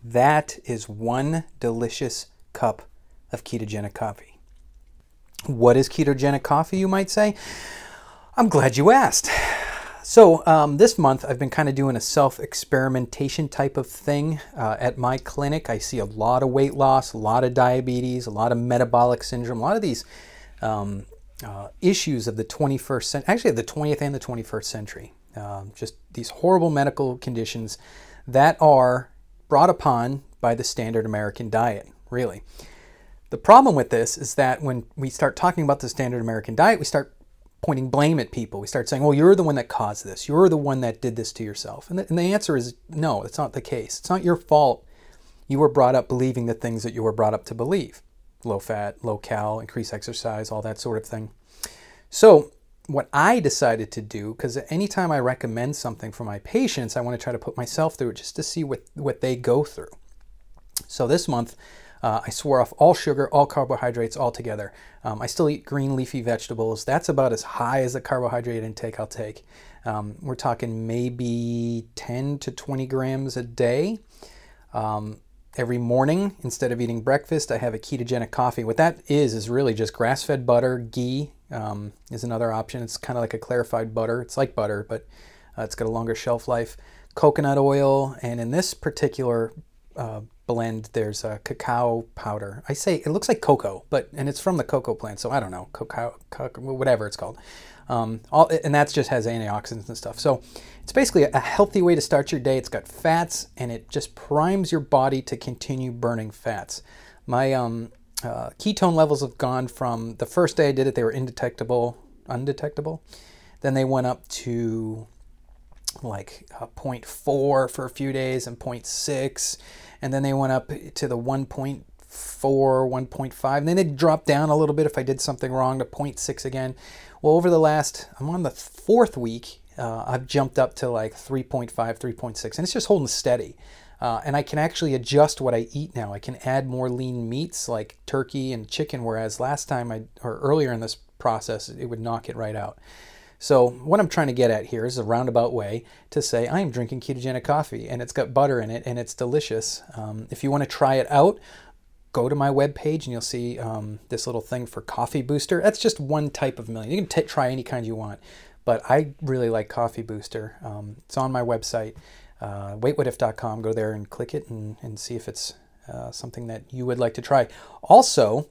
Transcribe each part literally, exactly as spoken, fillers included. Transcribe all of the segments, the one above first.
That is one delicious cup of ketogenic coffee. What is ketogenic coffee, you might say? I'm glad you asked. So um, this month I've been kind of doing a self-experimentation type of thing uh, at my clinic. I see a lot of weight loss, a lot of diabetes, a lot of metabolic syndrome, a lot of these um, uh, issues of the twenty-first century, actually of the twentieth and the twenty-first century. Um, just these horrible medical conditions that are brought upon by the standard American diet, really. The problem with this is that when we start talking about the standard American diet, we start pointing blame at people. We start saying, well, you're the one that caused this. You're the one that did this to yourself. And the, and the answer is no, it's not the case. It's not your fault. You were brought up believing the things that you were brought up to believe. Low fat, low cal, increase exercise, all that sort of thing. So what I decided to do, because anytime I recommend something for my patients, I want to try to put myself through it just to see what, what they go through. So this month, uh, I swore off all sugar, all carbohydrates altogether. Um, I still eat green leafy vegetables. That's about as high as the carbohydrate intake I'll take. Um, we're talking maybe ten to twenty grams a day. Um, every morning, instead of eating breakfast, I have a ketogenic coffee. What that is, is really just grass-fed butter, ghee, Um, is another option. It's kind of like a clarified butter. It's like butter, but uh, it's got a longer shelf life. Coconut oil, and in this particular uh, blend, there's a cacao powder. I say it looks like cocoa, but and it's from the cocoa plant, so I don't know, cacao, cacao whatever it's called. Um, all, and that just has antioxidants and stuff. So it's basically a healthy way to start your day. It's got fats, and it just primes your body to continue burning fats. My um. Uh, ketone levels have gone from the first day I did it, they were indetectable, undetectable. Then they went up to like uh, zero point four for a few days and zero point six. And then they went up to the one point four, one point five. And then they dropped down a little bit if I did something wrong to zero point six again. Well, over the last, I'm on the fourth week, uh, I've jumped up to like three point five, three point six. And it's just holding steady. Uh, and I can actually adjust what I eat now. I can add more lean meats like turkey and chicken, whereas last time I, or earlier in this process, it would knock it right out. So what I'm trying to get at here is a roundabout way to say I am drinking ketogenic coffee, and it's got butter in it, and it's delicious. Um, if you want to try it out, go to my webpage, and you'll see um, this little thing for Coffee Booster. That's just one type of million. You can t- try any kind you want, but I really like Coffee Booster. Um, it's on my website. Uh, weight what if dot com. Go there and click it and, and see if it's uh, something that you would like to try. Also,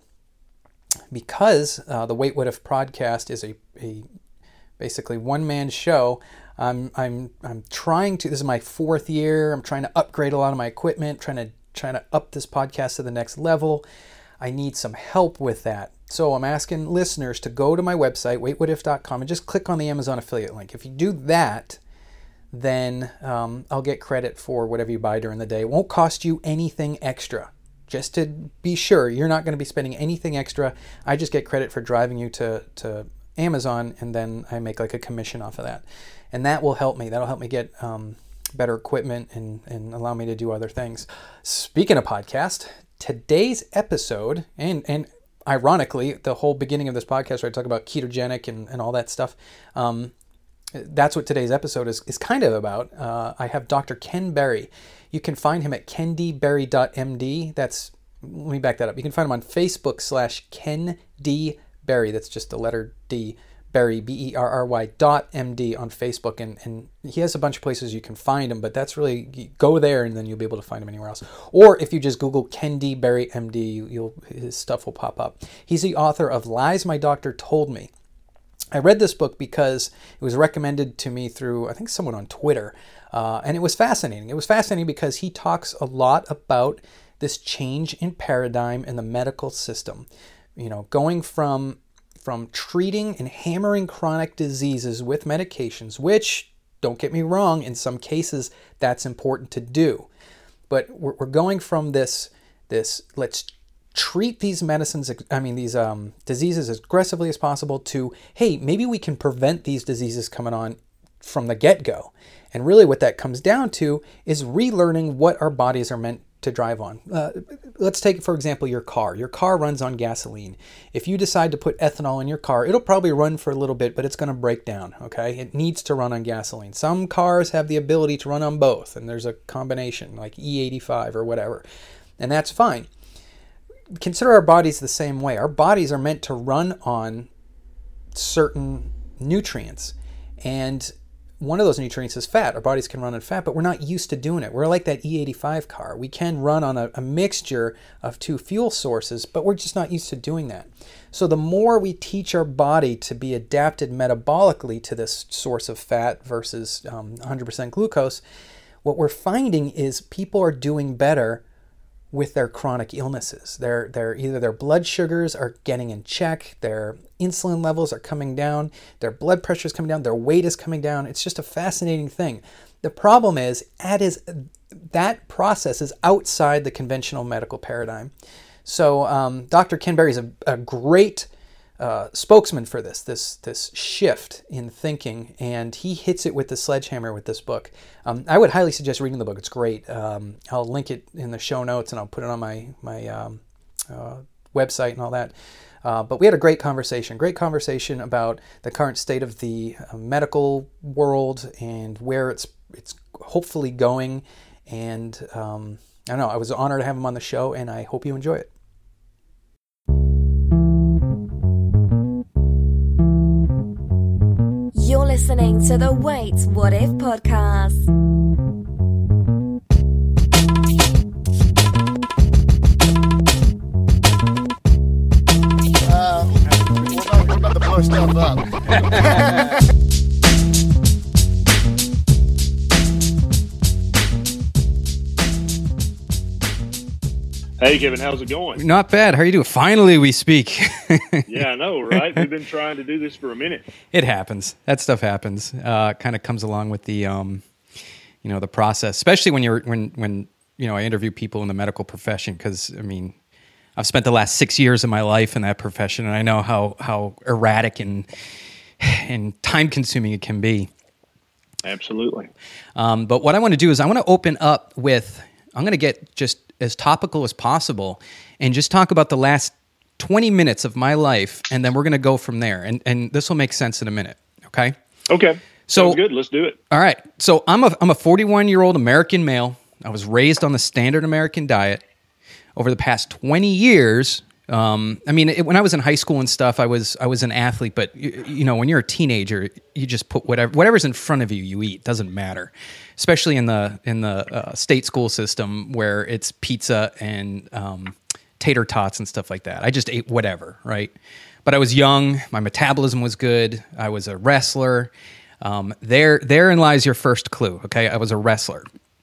because uh, the Weight What If podcast is a, a basically one-man show, I'm I'm I'm trying to. This is my fourth year. I'm trying to upgrade a lot of my equipment. Trying to trying to up this podcast to the next level. I need some help with that. So I'm asking listeners to go to my website, weight what if dot com, and just click on the Amazon affiliate link. If you do that, then um, I'll get credit for whatever you buy during the day. It won't cost you anything extra. Just to be sure, you're not going to be spending anything extra. I just get credit for driving you to, to Amazon, and then I make like a commission off of that. And that will help me. That'll help me get um, better equipment and, and allow me to do other things. Speaking of podcast, today's episode, and, and ironically, the whole beginning of this podcast where I talk about ketogenic and, and all that stuff, um, that's what today's episode is, is kind of about. Uh, I have Doctor Ken Berry. You can find him at ken d berry dot m d. That's, let me back that up. You can find him on Facebook slash Ken D. Berry. That's just the letter D. Berry, B E R R Y dot M D on Facebook. And, and he has a bunch of places you can find him, but that's really, go there and then you'll be able to find him anywhere else. Or if you just Google Ken D. Berry M D, you, you'll his stuff will pop up. He's the author of Lies My Doctor Told Me. I read this book because it was recommended to me through, I think, someone on Twitter, uh, and it was fascinating. It was fascinating because he talks a lot about this change in paradigm in the medical system. You know, going from from treating and hammering chronic diseases with medications, which, don't get me wrong, in some cases that's important to do. But we're, we're going from this, this let's treat these medicines, I mean, these um, diseases as aggressively as possible to, hey, maybe we can prevent these diseases coming on from the get-go. And really what that comes down to is relearning what our bodies are meant to drive on. Uh, let's take, for example, your car. Your car runs on gasoline. If you decide to put ethanol in your car, it'll probably run for a little bit, but it's going to break down, okay? It needs to run on gasoline. Some cars have the ability to run on both, and there's a combination, like E eighty-five or whatever, and that's fine. Consider our bodies the same way. Our bodies are meant to run on certain nutrients, and one of those nutrients is fat. Our bodies can run on fat, but we're not used to doing it. We're like that E eighty-five car. We can run on a, a mixture of two fuel sources, but we're just not used to doing that. So the more we teach our body to be adapted metabolically to this source of fat versus um, one hundred percent glucose, what we're finding is people are doing better with their chronic illnesses. They're, they're either their blood sugars are getting in check, their insulin levels are coming down, their blood pressure is coming down, their weight is coming down. It's just a fascinating thing. The problem is, that, is, that process is outside the conventional medical paradigm. So um, Doctor Ken Berry is a, a great uh, spokesman for this, this, this shift in thinking, and he hits it with the sledgehammer with this book. Um, I would highly suggest reading the book. It's great. Um, I'll link it in the show notes, and I'll put it on my, my um, uh, website and all that. Uh, but we had a great conversation, great conversation about the current state of the uh, medical world and where it's it's hopefully going. And um, I don't know, I was honored to have him on the show, and I hope you enjoy it. You're listening to the Wait, What If podcast. Uh, we're, about, we're about to blow stuff up. Hey, Kevin, how's it going? Not bad. How are you doing? Finally, we speak. Yeah, I know, right? We've been trying to do this for a minute. It happens. That stuff happens. Uh, kind of comes along with the, um, you know, the process, especially when you're when when you know I interview people in the medical profession, because I mean, I've spent the last six years of my life in that profession, and I know how how erratic and and time consuming it can be. Absolutely. Um, but what I want to do is I want to open up with I'm going to get just as topical as possible and just talk about the last twenty minutes of my life, and then we're going to go from there. And and this will make sense in a minute, okay? Okay. So Sounds good. Let's do it. All right. So I'm a I'm a forty-one-year-old American male. I was raised on the standard American diet. Over the past twenty years, um, I mean, it, when I was in high school and stuff, I was I was an athlete. But you, you know, when you're a teenager, you just put whatever whatever's in front of you, you eat. Doesn't matter. Especially in the in the uh, state school system where it's pizza and um, tater tots and stuff like that. I just ate whatever, right? But I was young. My metabolism was good. I was a wrestler. Um, there, therein lies your first clue. Okay, I was a wrestler.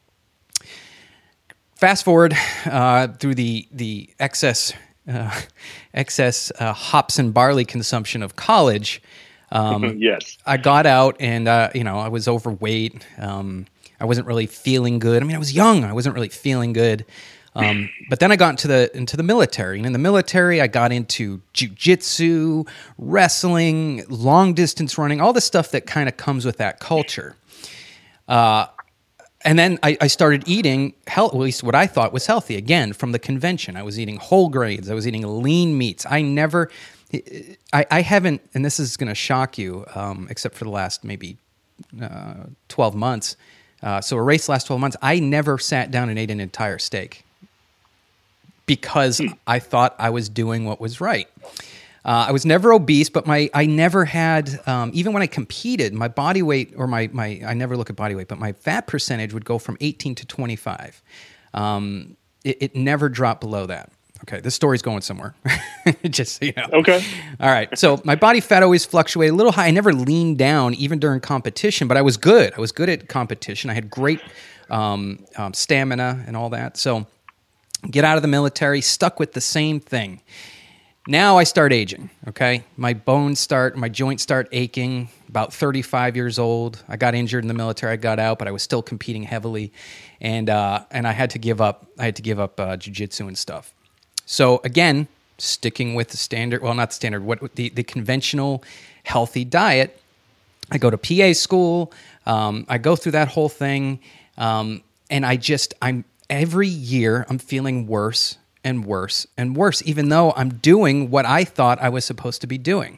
Fast forward uh, through the the excess uh, excess uh, hops and barley consumption of college. Um, yes, I got out, and uh, you know I was overweight. Um, I wasn't really feeling good. I mean, I was young. I wasn't really feeling good. Um, but then I got into the into the military, and in the military, I got into jiu-jitsu, wrestling, long distance running, all the stuff that kind of comes with that culture. Uh, and then I, I started eating, health, at least what I thought was healthy. Again, from the convention, I was eating whole grains. I was eating lean meats. I never, I, I haven't, and this is going to shock you, um, except for the last maybe uh, twelve months. Uh, so erase the last twelve months, I never sat down and ate an entire steak because hmm. I thought I was doing what was right. Uh, I was never obese, but my I never had, um, even when I competed, my body weight, or my, my I never look at body weight, but my fat percentage would go from eighteen to twenty-five. Um, it, it never dropped below that. Okay, this story's going somewhere, just so you know. Okay. All right, so my body fat always fluctuated a little high. I never leaned down, even during competition, but I was good. I was good at competition. I had great um, um, stamina and all that. So get out of the military, stuck with the same thing. Now I start aging, okay? My bones start, my joints start aching, about thirty-five years old. I got injured in the military. I got out, but I was still competing heavily. And uh, and I had to give up, I had to give up uh, jiu-jitsu and stuff. So again, sticking with the standard, well, not the standard, what the, the conventional healthy diet, I go to P A school, um, I go through that whole thing, um, and I just, I'm every year I'm feeling worse and worse and worse, even though I'm doing what I thought I was supposed to be doing.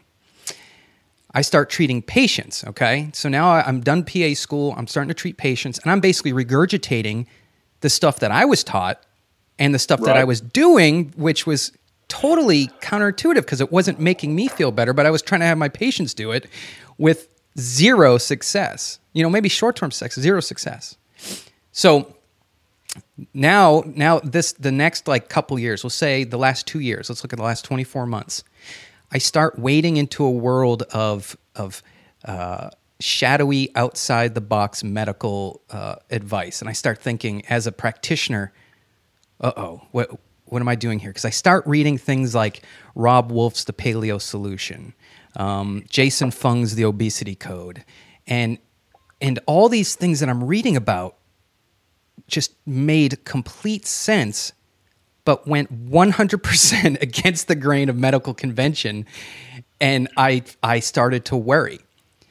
I start treating patients, okay? So now I'm done P A school, I'm starting to treat patients, and I'm basically regurgitating the stuff that I was taught and the stuff Right. that I was doing, which was totally counterintuitive because it wasn't making me feel better, but I was trying to have my patients do it with zero success. You know, maybe short-term success, zero success. So now, now this the next like couple years, we'll say the last two years, let's look at the last twenty-four months. I start wading into a world of of uh, shadowy, outside the box medical uh, advice, and I start thinking, as a practitioner, "Uh oh, what what am I doing here?" Because I start reading things like Rob Wolf's The Paleo Solution, um, Jason Fung's The Obesity Code, and and all these things that I'm reading about just made complete sense, but went one hundred percent against the grain of medical convention, and I I started to worry.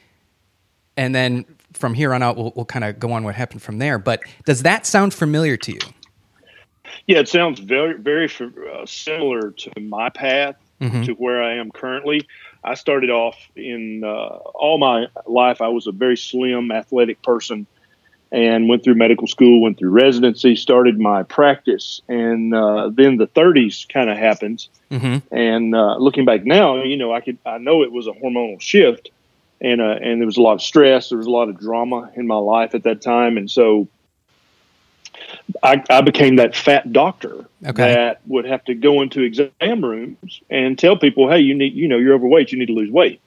And then from here on out, we'll, we'll kind of go on what happened from there. But does that sound familiar to you? Yeah, it sounds very, very uh, similar to my path, Mm-hmm. to where I am currently. I started off in uh, all my life, I was a very slim, athletic person, and went through medical school, went through residency, started my practice, and uh, then the thirties kind of happened. Mm-hmm. And uh, looking back now, you know, I could I know it was a hormonal shift, and uh, and there was a lot of stress, there was a lot of drama in my life at that time, and so I, I became that fat doctor Okay. that would have to go into exam rooms and tell people, "Hey, you need, you know, you're overweight, you need to lose weight."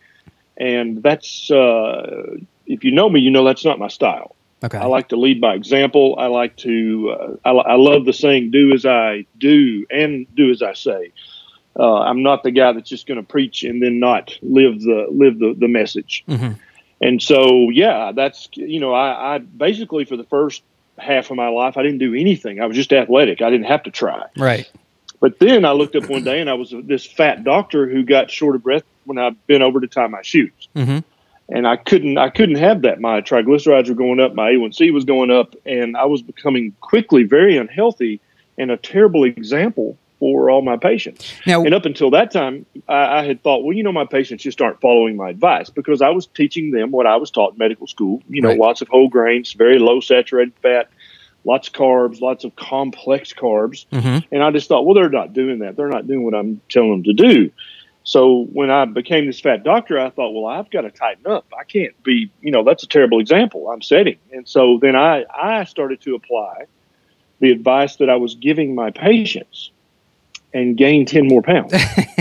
And that's uh, if you know me, you know that's not my style. Okay. I like to lead by example. I like to, uh, I, I love the saying, do as I do and do as I say. Uh, I'm not the guy that's just going to preach and then not live the, live the, the message. Mm-hmm. And so, yeah, that's, you know, I, I basically for the first half of my life, I didn't do anything. I was just athletic. I didn't have to try. Right. But then I looked up one day and I was this fat doctor who got short of breath when I bent over to tie my shoes. Mm-hmm. And I couldn't, I couldn't have that. My triglycerides were going up, my A one C was going up, and I was becoming quickly very unhealthy and a terrible example for all my patients. Now, And up until that time, I, I had thought, well, you know, my patients just aren't following my advice, because I was teaching them what I was taught in medical school. You know, Right. lots of whole grains, very low saturated fat, lots of carbs, lots of complex carbs. mm-hmm. And I just thought, well, they're not doing that. They're not doing what I'm telling them to do. So when I became this fat doctor, I thought, well, I've got to tighten up. I can't be, you know, that's a terrible example I'm setting. And so then I, I started to apply the advice that I was giving my patients and gained ten more pounds.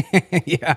yeah.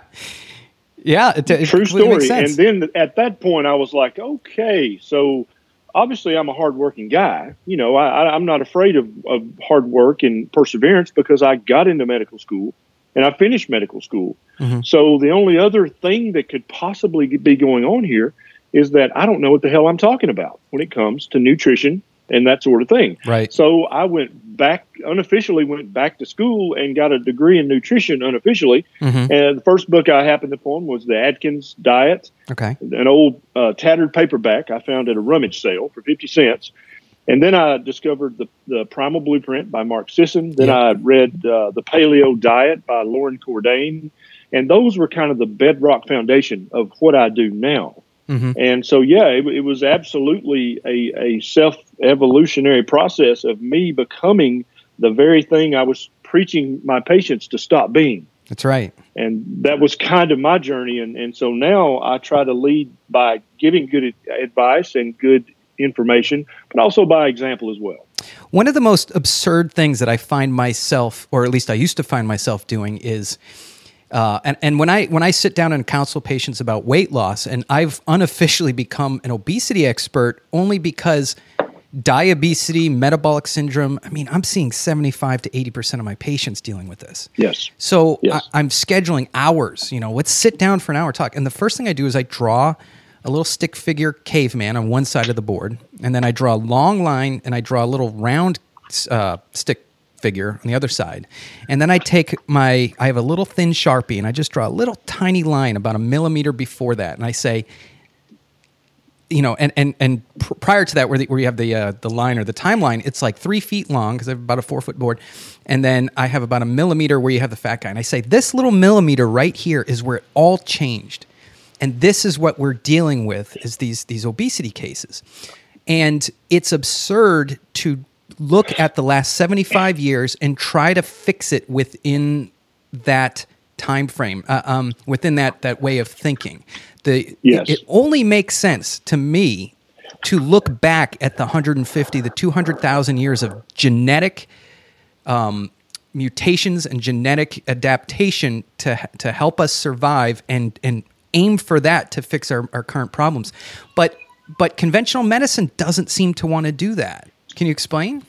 Yeah. It, it True completely makes story. sense. And then at that point, I was like, okay, so obviously I'm a hardworking guy. You know, I, I, I'm not afraid of, of hard work and perseverance, because I got into medical school and I finished medical school. Mm-hmm. So the only other thing that could possibly be going on here is that I don't know what the hell I'm talking about when it comes to nutrition and that sort of thing. Right. So I went back, unofficially went back to school and got a degree in nutrition unofficially. Mm-hmm. And the first book I happened upon was the Atkins Diet, Okay. an old uh, tattered paperback I found at a rummage sale for fifty cents. And then I discovered the, the Primal Blueprint by Mark Sisson. Then Yeah. I read uh, The Paleo Diet by Lauren Cordain. And those were kind of the bedrock foundation of what I do now. Mm-hmm. And so, yeah, it, it was absolutely a, a self-evolutionary process of me becoming the very thing I was preaching my patients to stop being. That's right. And that was kind of my journey. And, and so now I try to lead by giving good ad- advice and good information, but also by example as well. One of the most absurd things that I find myself, or at least I used to find myself doing, is, uh, and, and when I when I sit down and counsel patients about weight loss, and I've unofficially become an obesity expert only because diabetes, metabolic syndrome, I mean, I'm seeing seventy-five to eighty percent of my patients dealing with this. Yes. So Yes. I, I'm scheduling hours, you know, let's sit down for an hour talk. And the first thing I do is I draw a little stick figure caveman on one side of the board, and then I draw a long line and I draw a little round uh, stick figure on the other side. And then I take my, I have a little thin Sharpie, and I just draw a little tiny line about a millimeter before that. And I say, you know, and and and pr- prior to that, where the, where you have the uh, the line or the timeline, it's like three feet long because I have about a four foot board, and then I have about a millimeter where you have the fat guy, and I say this little millimeter right here is where it all changed, and this is what we're dealing with is these these obesity cases, and it's absurd to look at the last seventy-five years and try to fix it within that time frame, uh, um, within that that way of thinking. The Yes. it, it only makes sense to me to look back at the one hundred fifty, the two hundred thousand years of genetic um, mutations and genetic adaptation to to help us survive, and and aim for that to fix our, our current problems. But but conventional medicine doesn't seem to want to do that. Can you explain?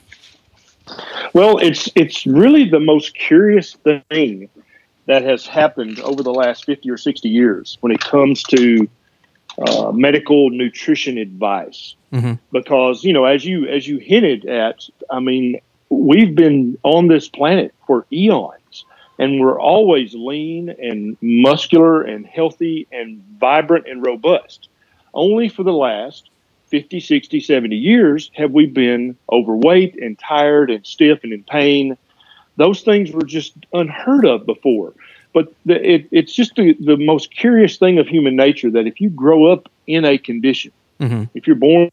Well, it's it's really the most curious thing that has happened over the last fifty or sixty years when it comes to uh, medical nutrition advice. Mm-hmm. Because, you know, as you as you hinted at, I mean, we've been on this planet for eons, and we're always lean and muscular and healthy and vibrant and robust. Only for the last fifty, sixty, seventy years have we been overweight and tired and stiff and in pain. Those things were just unheard of before. But the, it, it's just the, the most curious thing of human nature that if you grow up in a condition, Mm-hmm. if you're born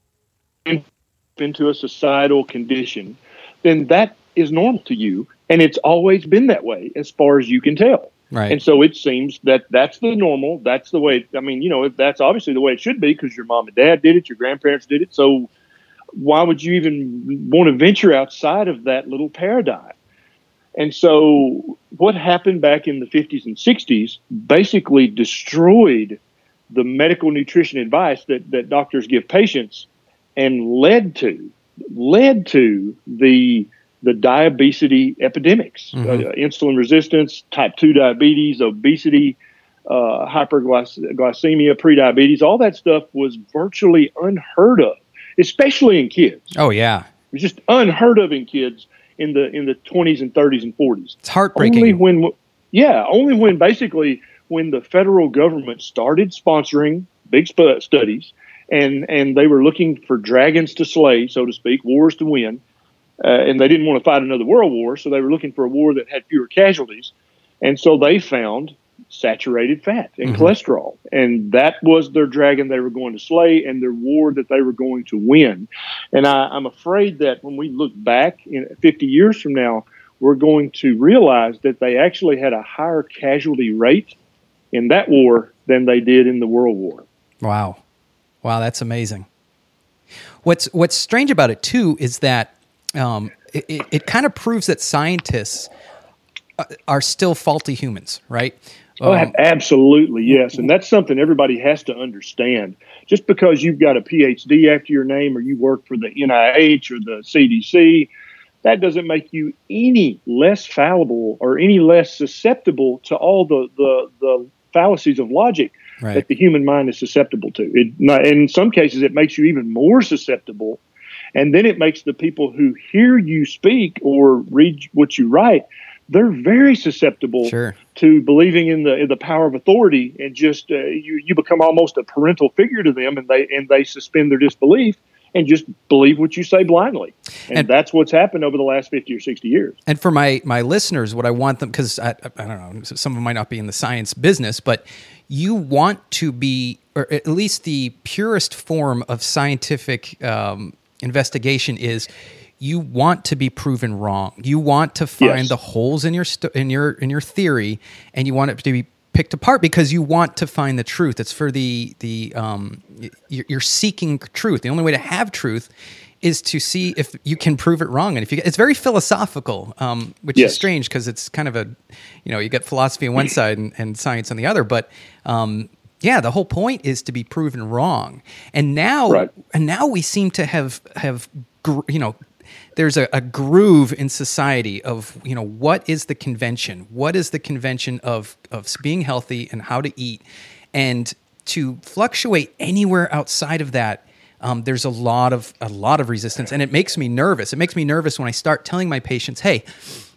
into a societal condition, then that is normal to you. And it's always been that way as far as you can tell. Right. And so it seems that that's the normal. That's the way. I mean, you know, that's obviously the way it should be because your mom and dad did it. Your grandparents did it. So why would you even want to venture outside of that little paradigm? And so what happened back in the fifties and sixties basically destroyed the medical nutrition advice that, that doctors give patients and led to led to the the diabetes epidemics, Mm-hmm. uh, insulin resistance, type two diabetes, obesity, uh, hyperglycemia, prediabetes. All that stuff was virtually unheard of, especially in kids. Oh yeah, It was just unheard of in kids in the in the twenties and thirties and forties. it's heartbreaking. Only when, yeah, only when basically when the federal government started sponsoring big sp- studies and and they were looking for dragons to slay, so to speak, wars to win, uh, and they didn't want to fight another world war, so they were looking for a war that had fewer casualties, and so they found saturated fat and Mm-hmm. cholesterol, and that was their dragon they were going to slay and their war that they were going to win. And I, I'm afraid that when we look back in fifty years from now, we're going to realize that they actually had a higher casualty rate in that war than they did in the World War. Wow. Wow, that's amazing. What's what's strange about it too is that um, it, it, it kind of proves that scientists uh, are still faulty humans, right? Oh, Um, absolutely, yes. And that's something everybody has to understand. Just because you've got a P H D after your name or you work for the N I H or the C D C, that doesn't make you any less fallible or any less susceptible to all the, the, the fallacies of logic Right. that the human mind is susceptible to. It, not, in some cases, it makes you even more susceptible. And then it makes the people who hear you speak or read what you write, they're very susceptible Sure. to believing in the in the power of authority, and just uh, you you become almost a parental figure to them, and they and they suspend their disbelief and just believe what you say blindly. And, And- that's what's happened over the last fifty or sixty years. And for my my listeners, what I want them, because I, I don't know, some of them might not be in the science business, but you want to be, or at least the purest form of scientific um, investigation is, you want to be proven wrong. You want to find Yes. the holes in your st- in your in your theory, and you want it to be picked apart because you want to find the truth. It's for the the um, you're, you're seeking truth. The only way to have truth is to see if you can prove it wrong. And if you, it's very philosophical, um, which Yes. is strange because it's kind of a, you know, you get philosophy on one side and, and science on the other. But um, yeah, the whole point is to be proven wrong. And now, Right. and now we seem to have have gr- you know. There's a, a groove in society of, you know, what is the convention? What is the convention of, of being healthy and how to eat? And to fluctuate anywhere outside of that, um, there's a lot of a lot of resistance, and it makes me nervous. It makes me nervous when I start telling my patients, hey,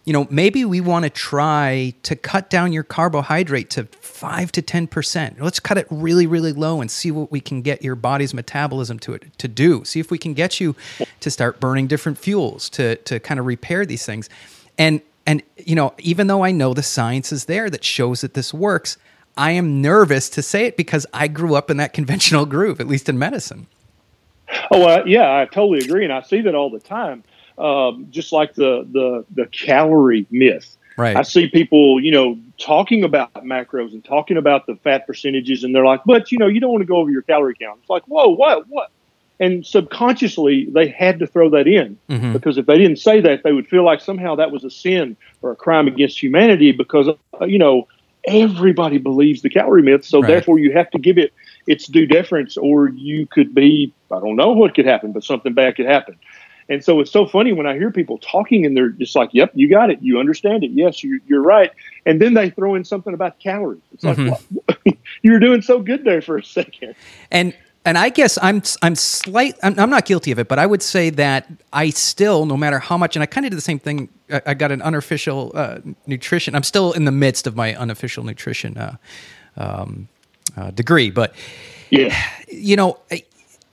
you know, maybe we want to try to cut down your carbohydrate to five to ten percent. Let's cut it really, really low and see what we can get your body's metabolism to it to do. See if we can get you to start burning different fuels to to kind of repair these things. And and you know, even though I know the science is there that shows that this works, I am nervous to say it because I grew up in that conventional groove, at least in medicine. Oh, uh, yeah, I totally agree, and I see that all the time. Um, just like the, the the calorie myth, right? I see people, you know, talking about macros and talking about the fat percentages, and they're like, "But you know, you don't want to go over your calorie count." It's like, "Whoa, what, what?" And subconsciously, they had to throw that in mm-hmm. because if they didn't say that, they would feel like somehow that was a sin or a crime against humanity because, uh, you know, everybody believes the calorie myth. So right. therefore, you have to give it its due deference or you could be, I don't know what could happen, but something bad could happen. And so it's so funny when I hear people talking and they're just like, yep, you got it. You understand it. Yes, you, you're right. And then they throw in something about calories. It's like, mm-hmm. well, you were doing so good there for a second. And And I guess I'm I'm slight I'm, I'm not guilty of it, but I would say that I still, no matter how much, and I kind of did the same thing. I, I got an unofficial uh, nutrition. I'm still in the midst of my unofficial nutrition uh, um, uh, degree, but yeah, you know, I,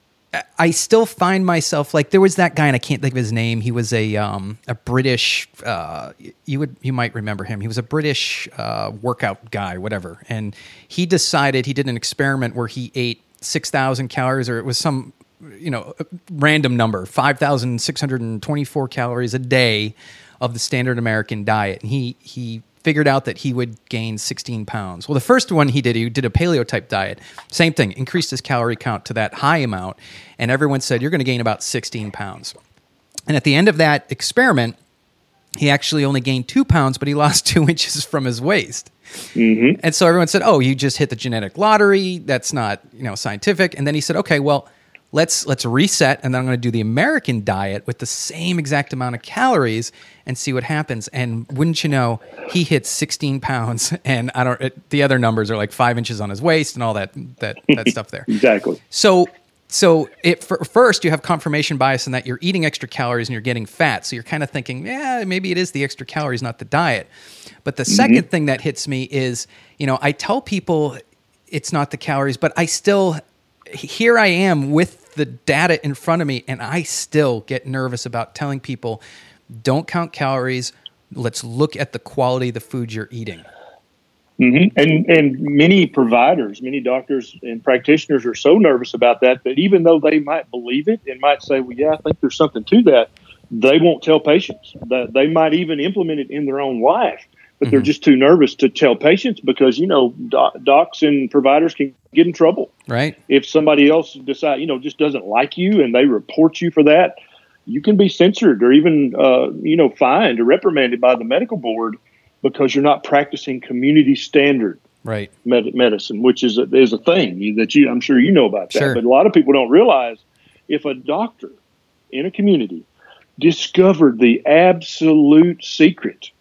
I still find myself like there was that guy, and I can't think of his name. He was a um, a British. Uh, you would you might remember him. He was a British uh, workout guy, whatever, and he decided he did an experiment where he ate six thousand calories, or it was some, you know, random number, five thousand six hundred twenty-four calories a day of the standard American diet. And he, he figured out that he would gain sixteen pounds. Well, the first one he did, he did a paleo type diet. Same thing, increased his calorie count to that high amount. And everyone said, you're going to gain about sixteen pounds. And at the end of that experiment, he actually only gained two pounds, but he lost two inches from his waist. Mm-hmm. And so everyone said, oh, you just hit the genetic lottery. That's not, you know, scientific. And then he said, okay, well, let's let's reset. And then I'm going to do the American diet with the same exact amount of calories and see what happens. And wouldn't you know, he hit sixteen pounds. And I don't, it, the other numbers are like five inches on his waist and all that that, that stuff there. Exactly. So So it, for, first, you have confirmation bias in that you're eating extra calories and you're getting fat. So you're kind of thinking, yeah, maybe it is the extra calories, not the diet. But the mm-hmm. second thing that hits me is, you know, I tell people it's not the calories, but I still, here I am with the data in front of me, and I still get nervous about telling people, don't count calories. Let's look at the quality of the food you're eating. Mm-hmm. And and many providers, many doctors and practitioners are so nervous about that that even though they might believe it and might say, well, yeah, I think there's something to that, they won't tell patients. That they might even implement it in their own life, but mm-hmm. they're just too nervous to tell patients because, you know, doc, docs and providers can get in trouble. Right. If somebody else decide, you know, just doesn't like you and they report you for that, you can be censored or even, uh, you know, fined or reprimanded by the medical board because you're not practicing community standard right. med- medicine, which is a, is a thing that you, I'm sure you know about that. Sure. But a lot of people don't realize if a doctor in a community discovered the absolute secret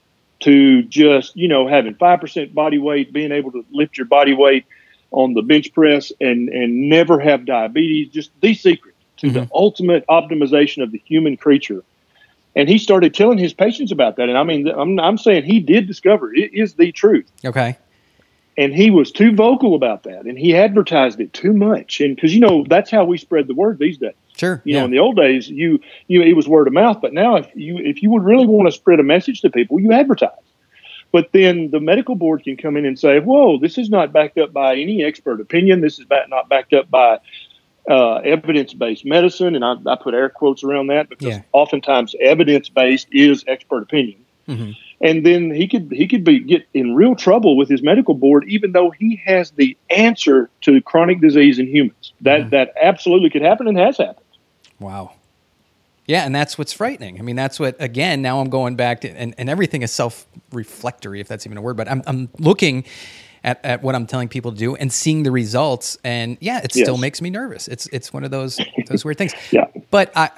to just, you know, having five percent body weight, being able to lift your body weight on the bench press and, and never have diabetes, just the secret to mm-hmm. the ultimate optimization of the human creature. And he started telling his patients about that. And I mean, I'm, I'm saying he did discover it is the truth. Okay. And he was too vocal about that. And he advertised it too much. And because, you know, that's how we spread the word these days. Sure. You yeah. know, in the old days, you, you, it was word of mouth. But now if you, if you would really want to spread a message to people, you advertise. But then the medical board can come in and say, whoa, this is not backed up by any expert opinion. This is back, not backed up by Uh, evidence-based medicine, and I, I put air quotes around that because yeah. oftentimes evidence-based is expert opinion. Mm-hmm. And then he could he could be get in real trouble with his medical board, even though he has the answer to chronic disease in humans. That mm-hmm. that absolutely could happen and has happened. Wow. Yeah, and that's what's frightening. I mean, that's what, again, now I'm going back to, and, and everything is self-reflectory, if that's even a word, but I'm I'm looking At, at what I'm telling people to do and seeing the results. And yeah, it still yes. makes me nervous. It's it's one of those those weird things. Yeah. But I,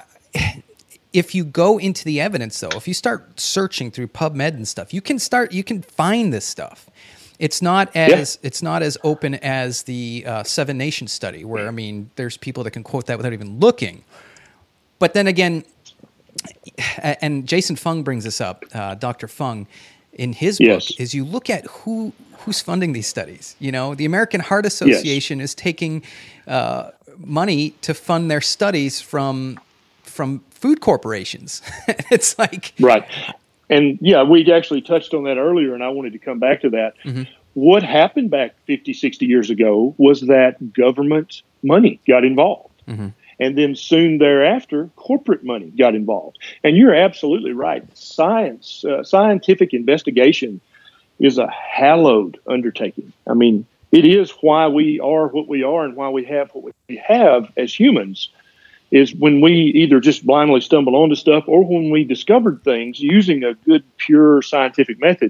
if you go into the evidence, though, if you start searching through PubMed and stuff, you can start, you can find this stuff. It's not as yeah. it's not as open as the uh, Seven Nations study, where I mean, there's people that can quote that without even looking. But then again, and Jason Fung brings this up, uh, Doctor Fung, in his Yes. book, is you look at who who's funding these studies. You know, the American Heart Association yes. is taking uh, money to fund their studies from from food corporations. It's like right. And yeah, we actually touched on that earlier, and I wanted to come back to that. Mm-hmm. What happened back fifty, sixty years ago was that government money got involved. Mm-hmm. And then soon thereafter, corporate money got involved. And you're absolutely right. Science, uh, scientific investigation is a hallowed undertaking. I mean, it is why we are what we are and why we have what we have as humans, is when we either just blindly stumble onto stuff or when we discovered things using a good, pure scientific method.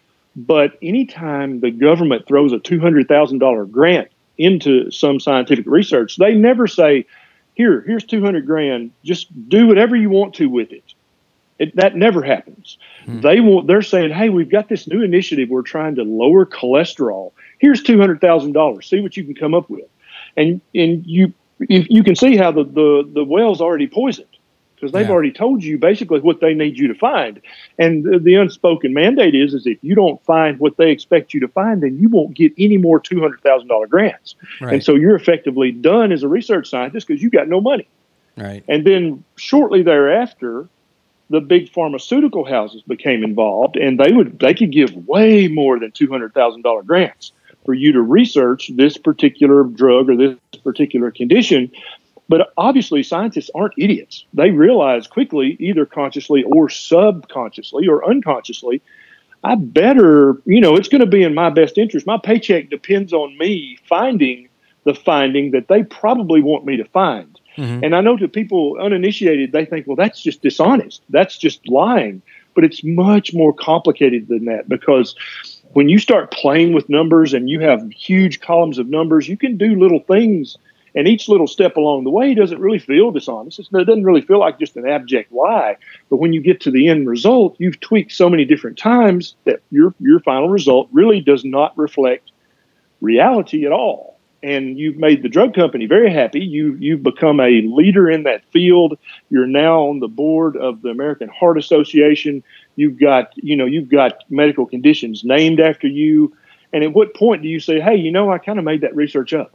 But anytime the government throws a two hundred thousand dollars grant into some scientific research, they never say, here, here's two hundred grand, just do whatever you want to with it. It that never happens. Hmm. They want, they're saying, hey, we've got this new initiative. We're trying to lower cholesterol. Here's two hundred thousand dollars. See what you can come up with. And and you if you can see how the, the, the well's already poisoned, because they've yeah. already told you basically what they need you to find. And the, the unspoken mandate is, is if you don't find what they expect you to find, then you won't get any more two hundred thousand dollars grants. Right. And so you're effectively done as a research scientist because you got no money. Right. And then shortly thereafter, the big pharmaceutical houses became involved, and they would they could give way more than two hundred thousand dollars grants for you to research this particular drug or this particular condition. But obviously, scientists aren't idiots. They realize quickly, either consciously or subconsciously or unconsciously, I better, you know, it's going to be in my best interest. My paycheck depends on me finding the finding that they probably want me to find. Mm-hmm. And I know to people uninitiated, they think, well, that's just dishonest. That's just lying. But it's much more complicated than that, because when you start playing with numbers and you have huge columns of numbers, you can do little things. And each little step along the way doesn't really feel dishonest. It's, it doesn't really feel like just an abject lie. But when you get to the end result, you've tweaked so many different times that your your final result really does not reflect reality at all. And you've made the drug company very happy. You, you've become a leader in that field. You're now on the board of the American Heart Association. You've got, you know, you've got medical conditions named after you. And at what point do you say, hey, you know, I kind of made that research up?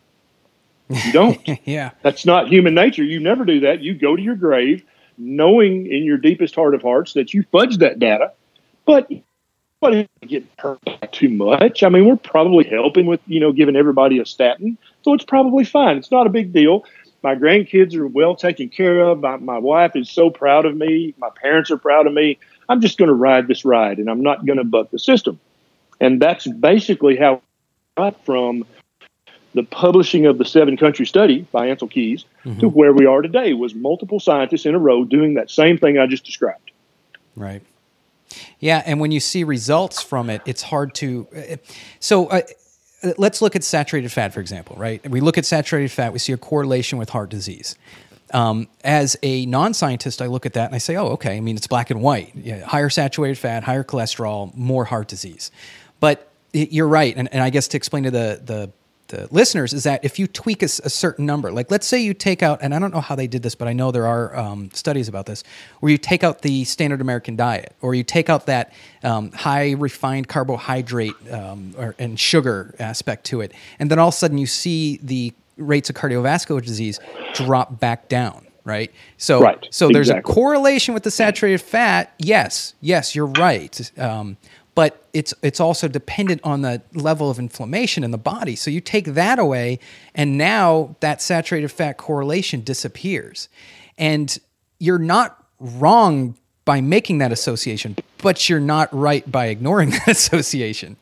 You don't. Yeah. That's not human nature. You never do that. You go to your grave knowing in your deepest heart of hearts that you fudged that data, but but it get hurt by too much. I mean, we're probably helping with, you know, giving everybody a statin, so it's probably fine. It's not a big deal. My grandkids are well taken care of. My, my wife is so proud of me. My parents are proud of me. I'm just going to ride this ride, and I'm not going to buck the system. And that's basically how I got from the publishing of the seven country study by Ansel Keys mm-hmm. to where we are today, was multiple scientists in a row doing that same thing I just described. Right. Yeah. And when you see results from it, it's hard to, so uh, let's look at saturated fat, for example, right? We look at saturated fat, we see a correlation with heart disease. Um, as a non-scientist, I look at that and I say, oh, okay. I mean, it's black and white, yeah, higher saturated fat, higher cholesterol, more heart disease. But you're right. And, and I guess to explain to the, the, the listeners is that if you tweak a, a certain number, like let's say you take out, and I don't know how they did this, but I know there are um, studies about this, where you take out the standard American diet, or you take out that um, high refined carbohydrate um, or, and sugar aspect to it, and then all of a sudden you see the rates of cardiovascular disease drop back down, right? So, right. so there's exactly. a correlation with the saturated fat. Yes, yes, you're right. Um, But it's it's also dependent on the level of inflammation in the body. So you take that away, and now that saturated fat correlation disappears. And you're not wrong by making that association, but you're not right by ignoring that association.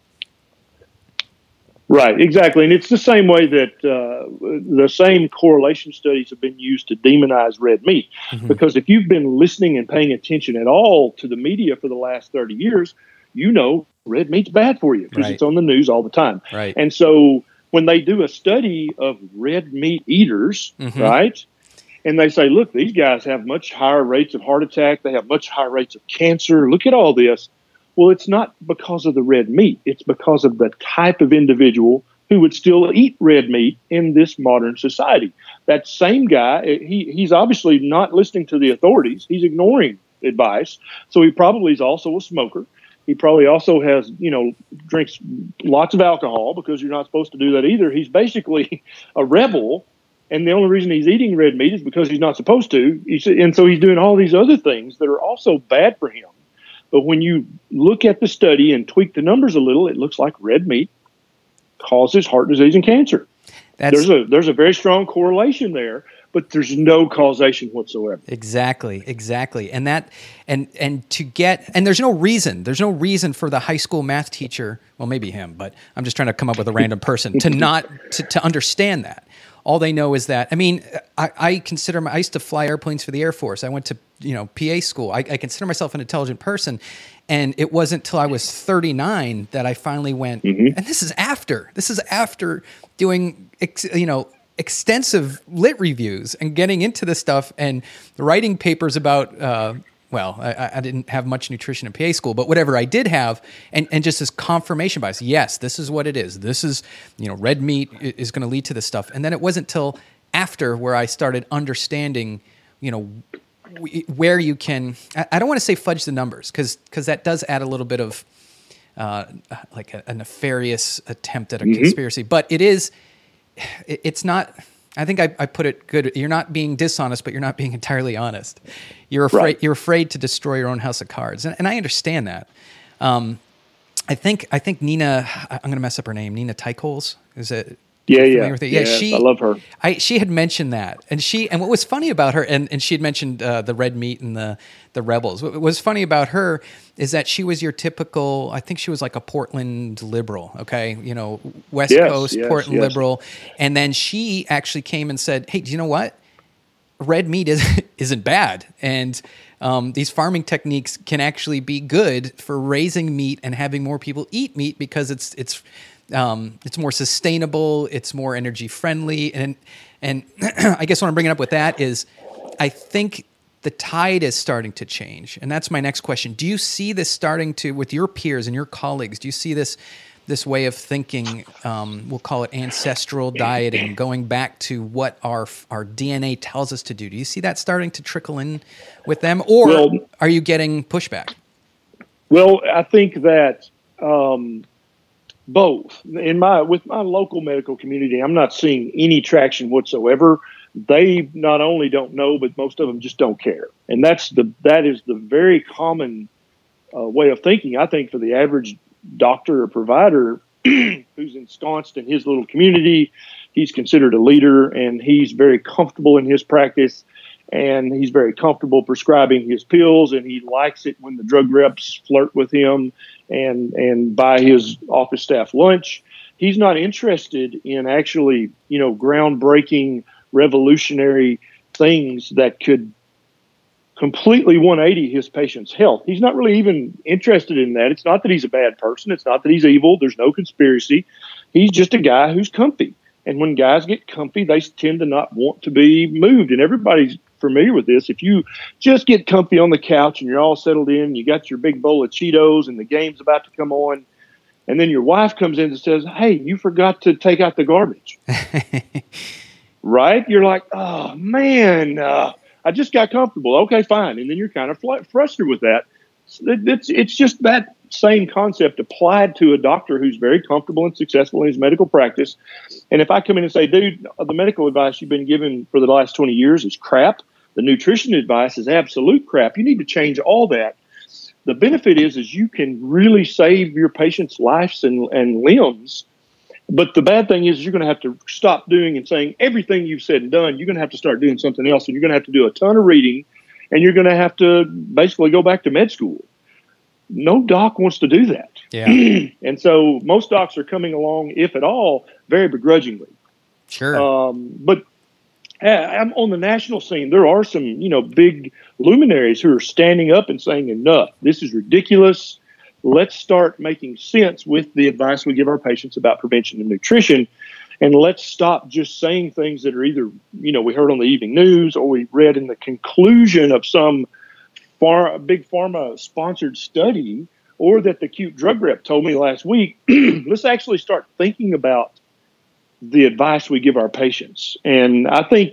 Right, exactly. And it's the same way that uh, the same correlation studies have been used to demonize red meat. Mm-hmm. Because if you've been listening and paying attention at all to the media for the last thirty years, you know red meat's bad for you because right. it's on the news all the time. Right. And so when they do a study of red meat eaters, mm-hmm. right, and they say, look, these guys have much higher rates of heart attack. They have much higher rates of cancer. Look at all this. Well, it's not because of the red meat. It's because of the type of individual who would still eat red meat in this modern society. That same guy, he, he's obviously not listening to the authorities. He's ignoring advice. So he probably is also a smoker. He probably also has, you know, drinks lots of alcohol, because you're not supposed to do that either. He's basically a rebel. And the only reason he's eating red meat is because he's not supposed to. He's, and so he's doing all these other things that are also bad for him. But when you look at the study and tweak the numbers a little, it looks like red meat causes heart disease and cancer. That's, there's a there's a very strong correlation there, but there's no causation whatsoever. Exactly, exactly. And that and and to get and there's no reason. There's no reason for the high school math teacher, well maybe him, but I'm just trying to come up with a random person to not to, to understand that. All they know is that, I mean, I, I consider, my, I used to fly airplanes for the Air Force. I went to, you know, P A school. I, I consider myself an intelligent person. And it wasn't till I was thirty-nine that I finally went, mm-hmm. and this is after, this is after doing, ex, you know, extensive lit reviews and getting into this stuff and writing papers about, uh, well, I, I didn't have much nutrition in P A school, but whatever I did have, and, and just this confirmation bias, yes, this is what it is. This is, you know, red meat is going to lead to this stuff. And then it wasn't till after where I started understanding, you know, where you can, I don't want to say fudge the numbers, because because that does add a little bit of uh, like a, a nefarious attempt at a mm-hmm. conspiracy. But it is, it, it's not, I think I, I put it good. You're not being dishonest, but you're not being entirely honest. You're afraid. Right. You're afraid to destroy your own house of cards, and, and I understand that. Um, I think. I think Nina. I'm going to mess up her name. Nina Teicholz. Is it? Yeah, yeah, yeah. Yes, she. I love her. I she had mentioned that, and she. And what was funny about her, and, and she had mentioned uh, the red meat and the the rebels. What was funny about her is that she was your typical. I think she was like a Portland liberal. Okay, you know, West yes, Coast yes, Portland yes. liberal, and then she actually came and said, "Hey, do you know what? Red meat is, isn't bad, and um, these farming techniques can actually be good for raising meat and having more people eat meat because it's it's um, it's more sustainable, it's more energy friendly, and and I guess what I'm bringing up with that is, I think the tide is starting to change, and that's my next question. Do you see this starting to, with your peers and your colleagues? Do you see this? This way of thinking, um, we'll call it ancestral dieting, going back to what our our D N A tells us to do. Do you see that starting to trickle in with them, or well, are you getting pushback? Well, I think that um, both. In my with my local medical community, I'm not seeing any traction whatsoever. They not only don't know, but most of them just don't care, and that's the that is the very common uh, way of thinking. I think for the average doctor or provider who's ensconced in his little community, he's considered a leader, and he's very comfortable in his practice, and he's very comfortable prescribing his pills, and he likes it when the drug reps flirt with him and and buy his office staff lunch. He's not interested in actually, you know, groundbreaking, revolutionary things that could completely one eighty his patient's health. He's not really even interested in that. It's not that he's a bad person. It's not that he's evil. There's no conspiracy. He's just a guy who's comfy. And when guys get comfy, they tend to not want to be moved. And everybody's familiar with this. If you just get comfy on the couch and you're all settled in, you got your big bowl of Cheetos and the game's about to come on, and then your wife comes in and says, "Hey, you forgot to take out the garbage." Right? You're like, "Oh, man, uh, I just got comfortable." Okay, fine. And then you're kind of fl- frustrated with that. It's, it's just that same concept applied to a doctor who's very comfortable and successful in his medical practice. And if I come in and say, "Dude, the medical advice you've been given for the last twenty years is crap. The nutrition advice is absolute crap. You need to change all that." The benefit is, is you can really save your patient's lives and, and limbs. But the bad thing is you're going to have to stop doing and saying everything you've said and done. You're going to have to start doing something else, and you're going to have to do a ton of reading, and you're going to have to basically go back to med school. No doc wants to do that. Yeah. And so most docs are coming along, if at all, very begrudgingly. Sure. Um, but I'm on the national scene, there are some, you know, big luminaries who are standing up and saying, "Enough. This is ridiculous. Let's start making sense with the advice we give our patients about prevention and nutrition. And let's stop just saying things that are either, you know, we heard on the evening news or we read in the conclusion of some far, big pharma sponsored study, or that the cute drug rep told me last week." Let's actually start thinking about the advice we give our patients. And I think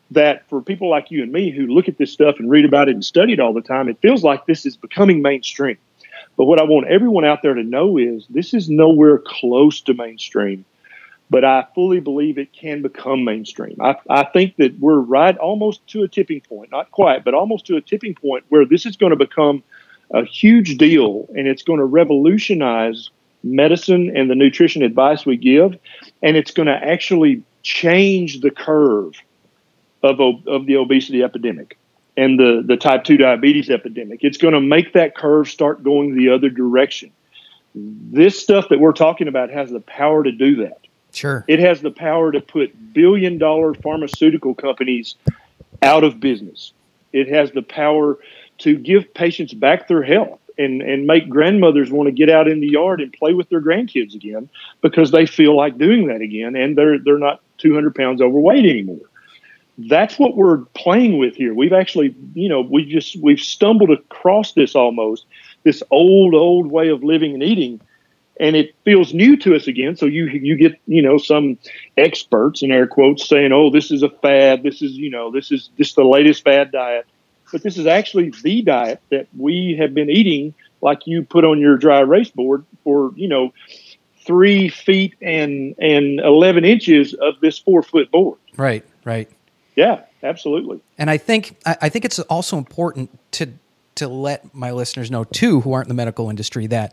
that for people like you and me who look at this stuff and read about it and study it all the time, it feels like this is becoming mainstream. But what I want everyone out there to know is this is nowhere close to mainstream, but I fully believe it can become mainstream. I, I think that we're right almost to a tipping point, not quite, but almost to a tipping point where this is going to become a huge deal, and it's going to revolutionize medicine and the nutrition advice we give, and it's going to actually change the curve of, of the obesity epidemic and the, the type two diabetes epidemic. It's going to make that curve start going the other direction. This stuff that we're talking about has the power to do that. Sure. It has the power to put billion dollar pharmaceutical companies out of business. It has the power to give patients back their health and, and make grandmothers want to get out in the yard and play with their grandkids again because they feel like doing that again, and they're they're not two hundred pounds overweight anymore. That's what we're playing with here. We've actually, you know, we just we've stumbled across this almost, this old, old way of living and eating, and it feels new to us again. So you you get, you know, some experts in air quotes saying, "Oh, this is a fad. This is, you know, this is this the latest fad diet." But this is actually the diet that we have been eating, like you put on your dry erase board, for, you know, three feet and and eleven inches of this four foot board. Right, right. Yeah, absolutely. And I think I I think it's also important to to let my listeners know too, who aren't in the medical industry, that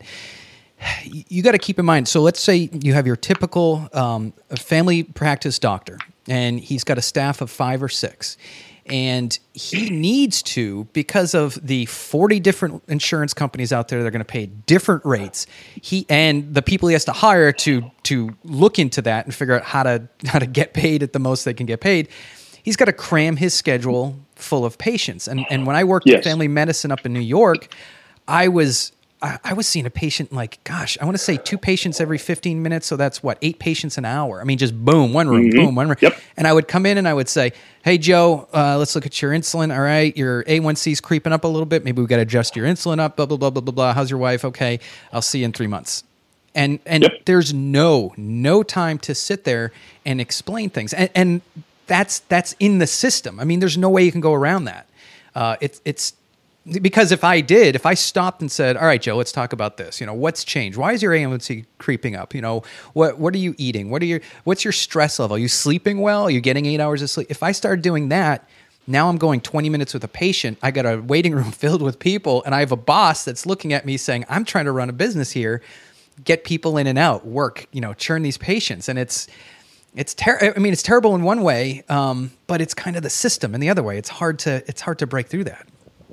you got to keep in mind. So let's say you have your typical um, family practice doctor, and he's got a staff of five or six. And he needs to, because of the forty different insurance companies out there that are going to pay different rates, he and the people he has to hire to to look into that and figure out how to how to get paid at the most they can get paid, he's got to cram his schedule full of patients. And and when I worked Yes. in family medicine up in New York, I was I, I was seeing a patient like, gosh, I want to say two patients every fifteen minutes. So that's what, eight patients an hour. I mean, just boom, one room, Mm-hmm. boom, one room. Yep. And I would come in and I would say, "Hey, Joe, uh, let's look at your insulin. All right, your A one C is creeping up a little bit. Maybe we got to adjust your insulin up, blah, blah, blah, blah, blah, blah. How's your wife? Okay, I'll see you in three months. And and Yep. there's no, no time to sit there and explain things. And, and that's that's in the system. I mean, there's no way you can go around that. Uh, it's it's because if I did, if I stopped and said, "All right, Joe, let's talk about this. You know, what's changed? Why is your A one C creeping up? You know, what what are you eating? What are your what's your stress level? Are you sleeping well? Are you getting eight hours of sleep?" If I started doing that, now I'm going twenty minutes with a patient. I got a waiting room filled with people, and I have a boss that's looking at me saying, "I'm trying to run a business here, get people in and out, work, you know, churn these patients." And it's it's ter- I mean, it's terrible in one way, um, but it's kind of the system in the other way. It's hard to it's hard to break through that.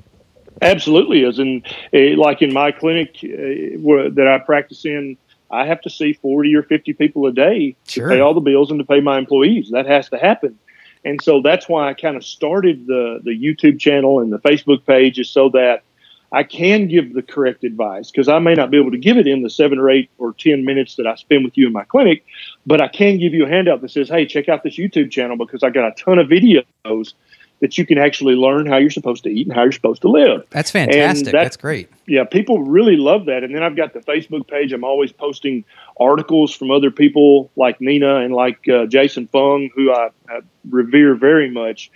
Absolutely is. And uh, like in my clinic uh, where, that I practice in, I have to see forty or fifty people a day Sure. to pay all the bills and to pay my employees. That has to happen. And so that's why I kind of started the, the YouTube channel and the Facebook page, is so that I can give the correct advice, because I may not be able to give it in the seven or eight or ten minutes that I spend with you in my clinic, but I can give you a handout that says, "Hey, check out this YouTube channel, because I got a ton of videos that you can actually learn how you're supposed to eat and how you're supposed to live." That's fantastic. And that- That's great. Yeah, people really love that. And then I've got the Facebook page. I'm always posting articles from other people like Nina and like uh, Jason Fung, who I, I revere very much.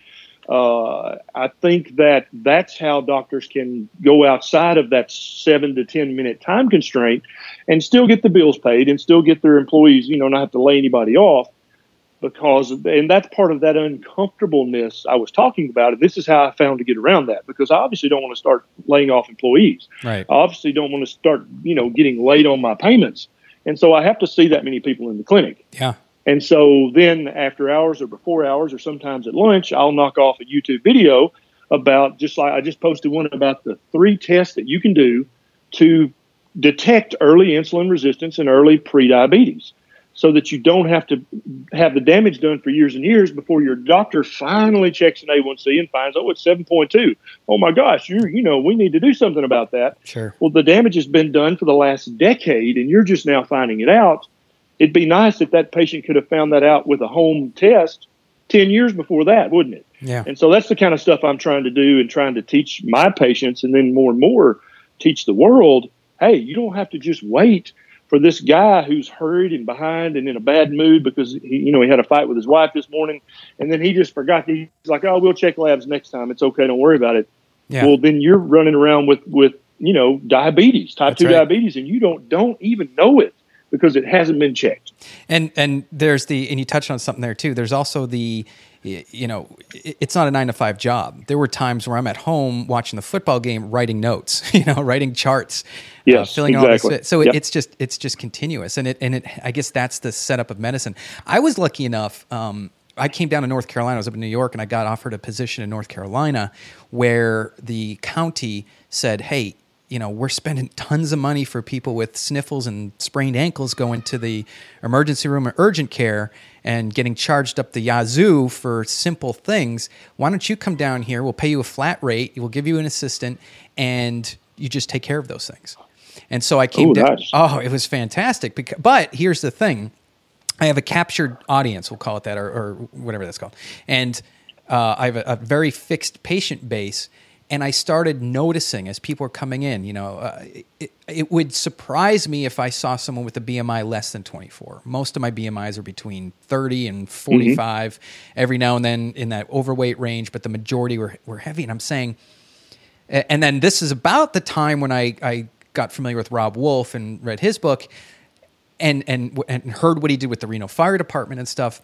Uh, I think that that's how doctors can go outside of that seven to ten minute time constraint and still get the bills paid and still get their employees, you know, not have to lay anybody off. Because, and that's part of that uncomfortableness I was talking about. And this is how I found to get around that, because I obviously don't want to start laying off employees. Right. I obviously don't want to start, you know, getting late on my payments. And so I have to see that many people in the clinic. Yeah. And so then after hours or before hours or sometimes at lunch, I'll knock off a YouTube video about, just like I just posted one about the three tests that you can do to detect early insulin resistance and early prediabetes, so that you don't have to have the damage done for years and years before your doctor finally checks an A one C and finds, oh, it's seven point two. Oh my gosh, you you know, we need to do something about that. Sure. Well, the damage has been done for the last decade, and you're just now finding it out. It'd be nice if that patient could have found that out with a home test ten years before that, wouldn't it? Yeah. And so that's the kind of stuff I'm trying to do and trying to teach my patients, and then more and more teach the world. Hey, you don't have to just wait for this guy who's hurried and behind and in a bad mood because he, you know, he had a fight with his wife this morning, and then he just forgot. He's like, "Oh, we'll check labs next time. It's okay. Don't worry about it." Yeah. Well, then you're running around with, with you know, diabetes, type That's two right. diabetes, and you don't don't even know it because it hasn't been checked. And and there's the and you touched on something there too. There's also the, you know, it's not a nine to five job. There were times where I'm at home watching the football game, writing notes, you know, writing charts, Yes, uh, filling exactly. all this. So Yep. it's just it's just continuous, and it and it. I guess that's the setup of medicine. I was lucky enough. Um, I came down to North Carolina. I was up in New York, and I got offered a position in North Carolina where the county said, "Hey, you know, we're spending tons of money for people with sniffles and sprained ankles going to the emergency room or urgent care and getting charged up the yazoo for simple things. Why don't you come down here? We'll pay you a flat rate. We'll give you an assistant, and you just take care of those things." And so I came Ooh, down. nice. Oh, it was fantastic. Because, but here's the thing. I have a captured audience, we'll call it that, or, or whatever that's called. And uh, I have a, a very fixed patient base. And I started noticing as people are coming in, you know, uh, it, it would surprise me if I saw someone with a B M I less than twenty-four. Most of my B M Is are between thirty and forty-five, mm-hmm. every now and then in that overweight range, but the majority were, were heavy. And I'm saying, and then this is about the time when I, I got familiar with Rob Wolf and read his book and, and, and heard what he did with the Reno Fire Department and stuff.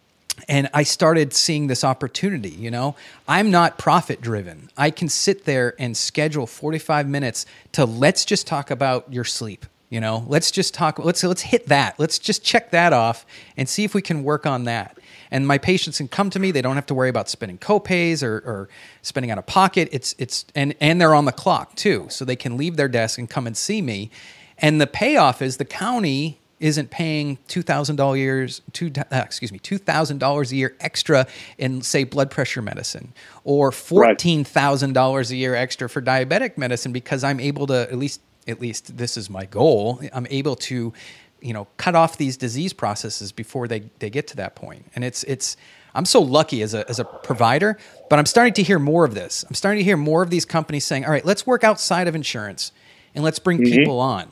And I started seeing this opportunity, you know. I'm not profit driven. I can sit there and schedule forty-five minutes to let's just talk about your sleep, you know. Let's just talk, let's let's hit that. Let's just check that off and see if we can work on that. And my patients can come to me. They don't have to worry about spending copays or, or spending out of pocket. It's it's and, and they're on the clock too. So they can leave their desk and come and see me. And the payoff is the county isn't paying two thousand dollars years, two, uh, excuse me, two thousand dollars a year extra in, say, blood pressure medicine, or fourteen thousand dollars a year extra for diabetic medicine, because I'm able to, at least, at least this is my goal, I'm able to, you know, cut off these disease processes before they, they get to that point. And it's, it's, I'm so lucky as a, as a provider, but I'm starting to hear more of this. I'm starting to hear more of these companies saying, all right, let's work outside of insurance and let's bring mm-hmm. people on.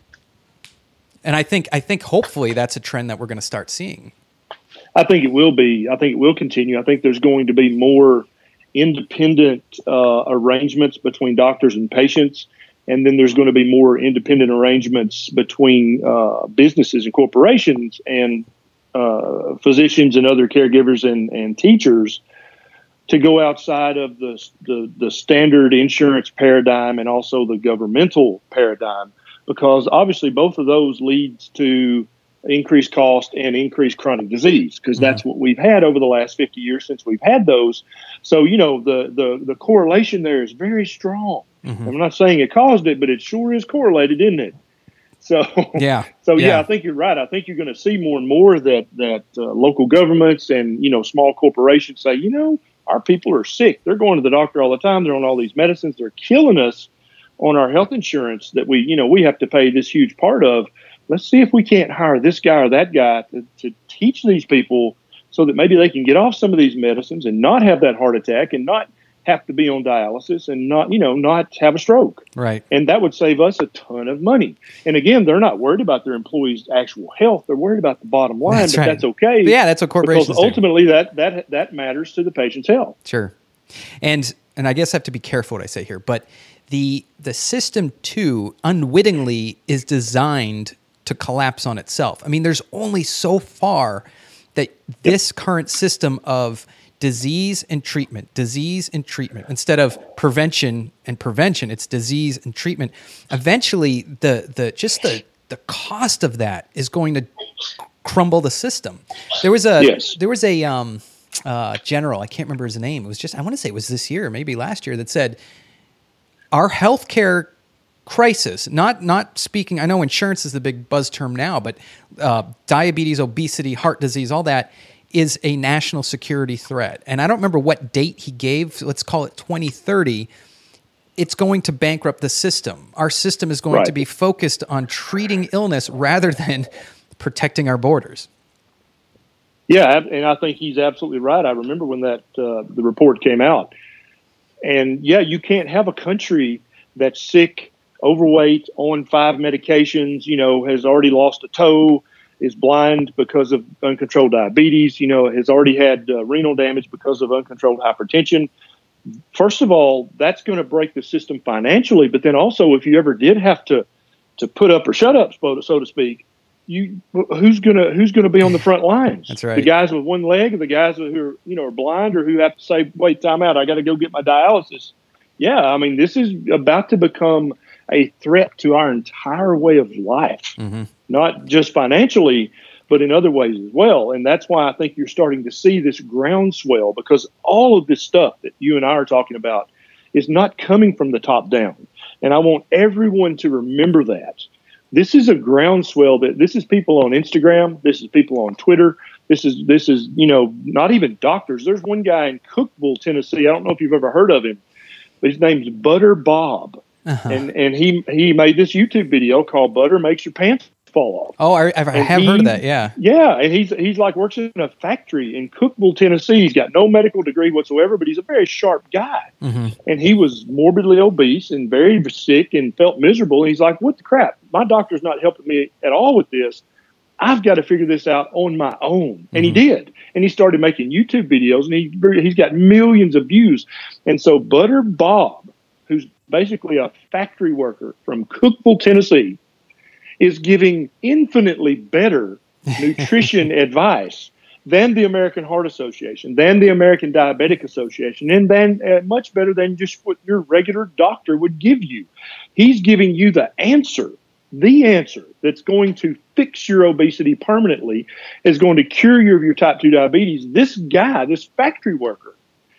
And I think I think hopefully that's a trend that we're going to start seeing. I think it will be. I think it will continue. I think there's going to be more independent uh, arrangements between doctors and patients, and then there's going to be more independent arrangements between uh, businesses and corporations and uh, physicians and other caregivers and, and teachers to go outside of the, the the standard insurance paradigm and also the governmental paradigm. Because obviously both of those leads to increased cost and increased chronic disease, because that's what we've had over the last fifty years since we've had those. So, you know, the the, the correlation there is very strong. Mm-hmm. I'm not saying it caused it, but it sure is correlated, isn't it? So, yeah. So, yeah, yeah I think you're right. I think you're going to see more and more that, that uh, local governments and, you know, small corporations say, you know, our people are sick. They're going to the doctor all the time. They're on all these medicines. They're killing us on our health insurance that we, you know, we have to pay this huge part of. Let's see if we can't hire this guy or that guy to, to teach these people so that maybe they can get off some of these medicines and not have that heart attack and not have to be on dialysis and not, you know, not have a stroke. Right. And that would save us a ton of money. And again, they're not worried about their employees' actual health. They're worried about the bottom line, that's but right. that's okay. But yeah, that's what corporations because ultimately do. that, that, that matters to the patient's health. Sure. And, and I guess I have to be careful what I say here, but The the system, too, unwittingly is designed to collapse on itself. I mean, there's only so far that this current system of disease and treatment, disease and treatment, instead of prevention and prevention, it's disease and treatment. Eventually, the the just the, the cost of that is going to crumble the system. There was a yes. there was a um, uh, general, I can't remember his name. It was just, I want to say it was this year, maybe last year, that said, our healthcare crisis, not not speaking, I know insurance is the big buzz term now, but uh, diabetes, obesity, heart disease, all that is a national security threat. And I don't remember what date he gave, let's call it twenty thirty. It's going to bankrupt the system. Our system is going right. to be focused on treating illness rather than protecting our borders. Yeah, and I think he's absolutely right. I remember when that uh, the report came out. And, yeah, you can't have a country that's sick overweight, on five medications, you know, has already lost a toe, is blind because of uncontrolled diabetes, you know, has already had uh, renal damage because of uncontrolled hypertension. First of all, that's going to break the system financially. But then also, if you ever did have to to put up or shut up, so to speak, you who's gonna who's gonna be on the front lines? That's right. The guys with one leg, or the guys who are you know are blind, or who have to say, "Wait, time out! I got to go get my dialysis." Yeah, I mean, this is about to become a threat to our entire way of life, mm-hmm. not just financially, but in other ways as well. And that's why I think you're starting to see this groundswell, because all of this stuff that you and I are talking about is not coming from the top down. And I want everyone to remember that. This is a groundswell that this is people on Instagram. This is people on Twitter. This is, this is, you know, not even doctors. There's one guy in Cookeville, Tennessee. I don't know if you've ever heard of him, but his name's Butter Bob. Uh-huh. And, and he, he made this YouTube video called Butter Makes Your Pants Fall Off. Oh, I, I have he, heard of that. Yeah. Yeah. And he's, he's like works in a factory in Cookeville, Tennessee. He's got no medical degree whatsoever, but he's a very sharp guy. Mm-hmm. And he was morbidly obese and very sick and felt miserable. And he's like, what the crap? My doctor's not helping me at all with this. I've got to figure this out on my own. And mm-hmm. he did. And he started making YouTube videos, and he, he's got millions of views. And so Butter Bob, who's basically a factory worker from Cookeville, Tennessee, is giving infinitely better nutrition advice than the American Heart Association, than the American Diabetic Association, and then uh, much better than just what your regular doctor would give you. He's giving you the answer, the answer that's going to fix your obesity permanently, is going to cure you of your type two diabetes. This guy, this factory worker,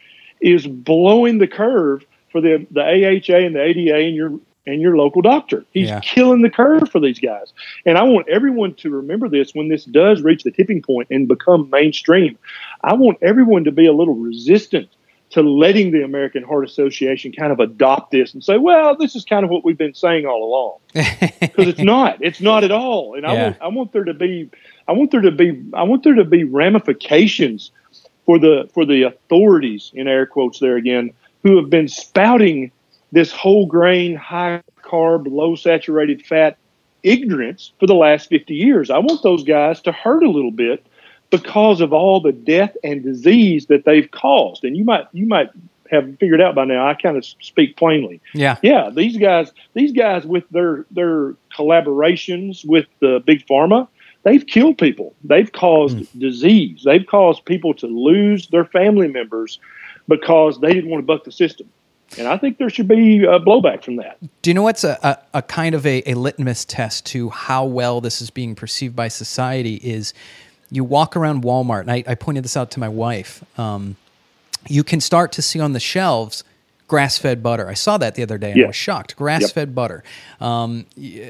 is blowing the curve for the, the A H A and the A D A and your and your local doctor. He's yeah. killing the curve for these guys. And I want everyone to remember this when this does reach the tipping point and become mainstream. I want everyone to be a little resistant to letting the American Heart Association kind of adopt this and say, well, this is kind of what we've been saying all along. Because it's not. It's not at all. And yeah. I want I want there to be I want there to be I want there to be ramifications for the for the authorities, in air quotes there again, who have been spouting this whole grain, high carb, low saturated fat ignorance for the last fifty years. I want those guys to hurt a little bit because of all the death and disease that they've caused. And you might you might have figured out by now, I kind of speak plainly. Yeah. Yeah, these guys, these guys with their their collaborations with the big pharma, they've killed people. They've caused mm. disease. They've caused people to lose their family members because they didn't want to buck the system. And I think there should be a blowback from that. Do you know what's a, a, a kind of a, a litmus test to how well this is being perceived by society is you walk around Walmart, and I, I pointed this out to my wife. Um, you can start to see on the shelves grass-fed butter. I saw that the other day, and yeah. I was shocked. Grass-fed yep. butter. Um,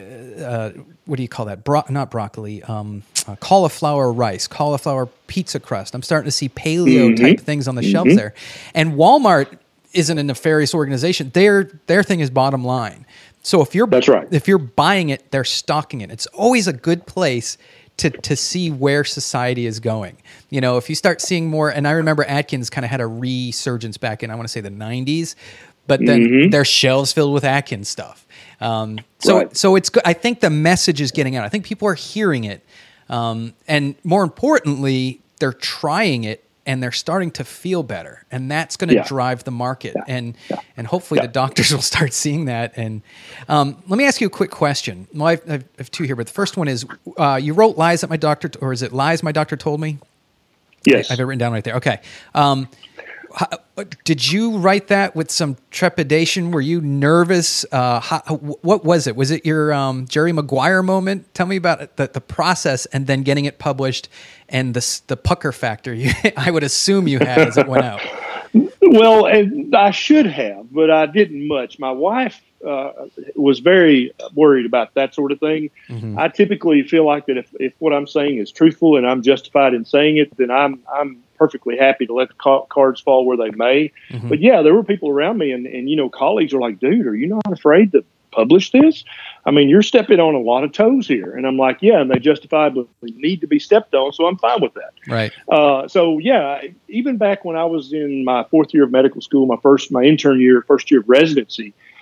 uh, what do you call that? Bro- not broccoli. Um, uh, cauliflower rice. Cauliflower pizza crust. I'm starting to see paleo-type mm-hmm. things on the mm-hmm. shelves there. And Walmart isn't a nefarious organization. Their their thing is bottom line. So if you're That's right. if you're buying it, they're stocking it. It's always a good place to to see where society is going. You know, if you start seeing more, and I remember Atkins kind of had a resurgence back in, I want to say the nineties, but then mm-hmm. their shelves filled with Atkins stuff. Um, so right. so it's good. I think the message is getting out. I think people are hearing it, um, and more importantly, they're trying it. And they're starting to feel better, and that's going to yeah. drive the market, yeah. and yeah. and hopefully yeah. the doctors will start seeing that. And um, let me ask you a quick question. Well, I've, I have two here, but the first one is: uh, you wrote "Lies That My Doctor," or is it "Lies My Doctor Told Me"? Yes, I have it written down right there. Okay. Um, how, did you write that with some trepidation? Were you nervous? Uh, how, what was it? Was it your um, Jerry Maguire moment? Tell me about the, the process and then getting it published and the the pucker factor you, I would assume you had as it went out. Well, and I should have, but I didn't much. My wife uh, was very worried about that sort of thing. Mm-hmm. I typically feel like that if, if what I'm saying is truthful and I'm justified in saying it, then I'm I'm perfectly happy to let the ca- cards fall where they may. Mm-hmm. But yeah, there were people around me, and, and you know, colleagues are like, "Dude, are you not afraid to publish this? I mean, you're stepping on a lot of toes here." And I'm like, yeah, and they justifiably need to be stepped on, so I'm fine with that. Right. Uh, so yeah, even back when I was in my fourth year of medical school, my first, my intern year, first year of residency,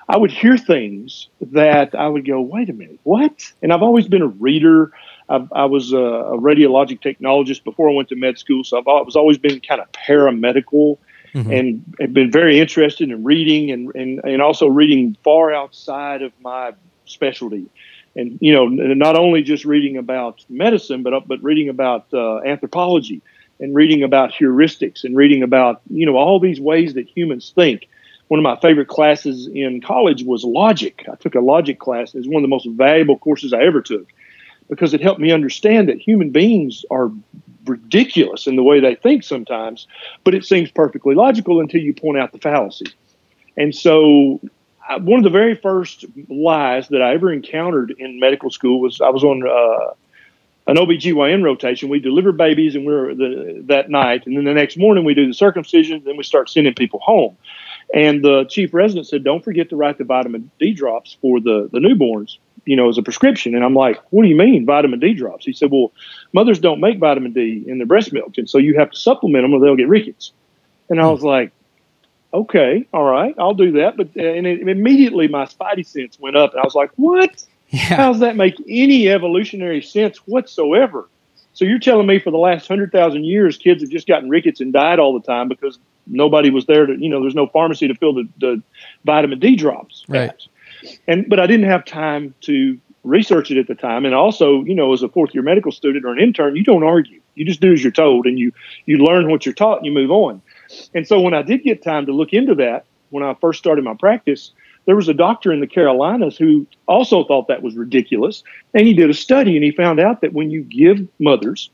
I would hear things that I would go, wait a minute, what? And I've always been a reader. I've, I was a, a radiologic technologist before I went to med school, so I've, I was always been kind of paramedical. Mm-hmm. And have been very interested in reading and, and, and also reading far outside of my specialty. And, you know, not only just reading about medicine, but but reading about uh, anthropology and reading about heuristics and reading about, you know, all these ways that humans think. One of my favorite classes in college was logic. I took a logic class. It was one of the most valuable courses I ever took because it helped me understand that human beings are ridiculous in the way they think sometimes, but it seems perfectly logical until you point out the fallacy. And so I, one of the very first lies that I ever encountered in medical school was I was on uh, an O B G Y N rotation. We deliver babies and we we're the, that night. And then the next morning we do the circumcision. Then we start sending people home. And the chief resident said, don't forget to write the vitamin D drops for the, the newborns, you know, as a prescription. And I'm like, what do you mean vitamin D drops? He said, well, mothers don't make vitamin D in their breast milk. And so you have to supplement them or they'll get rickets. And I was like, okay, all right, I'll do that. But uh, and it, immediately my spidey sense went up and I was like, what? Yeah. How does that make any evolutionary sense whatsoever? So you're telling me for the last hundred thousand years, kids have just gotten rickets and died all the time because nobody was there to, you know, there's no pharmacy to fill the, the vitamin D drops. Right. At. And, but I didn't have time to research it at the time. And also, you know, as a fourth year medical student or an intern, you don't argue. You just do as you're told and you, you learn what you're taught and you move on. And so when I did get time to look into that, when I first started my practice, there was a doctor in the Carolinas who also thought that was ridiculous. And he did a study and he found out that when you give mothers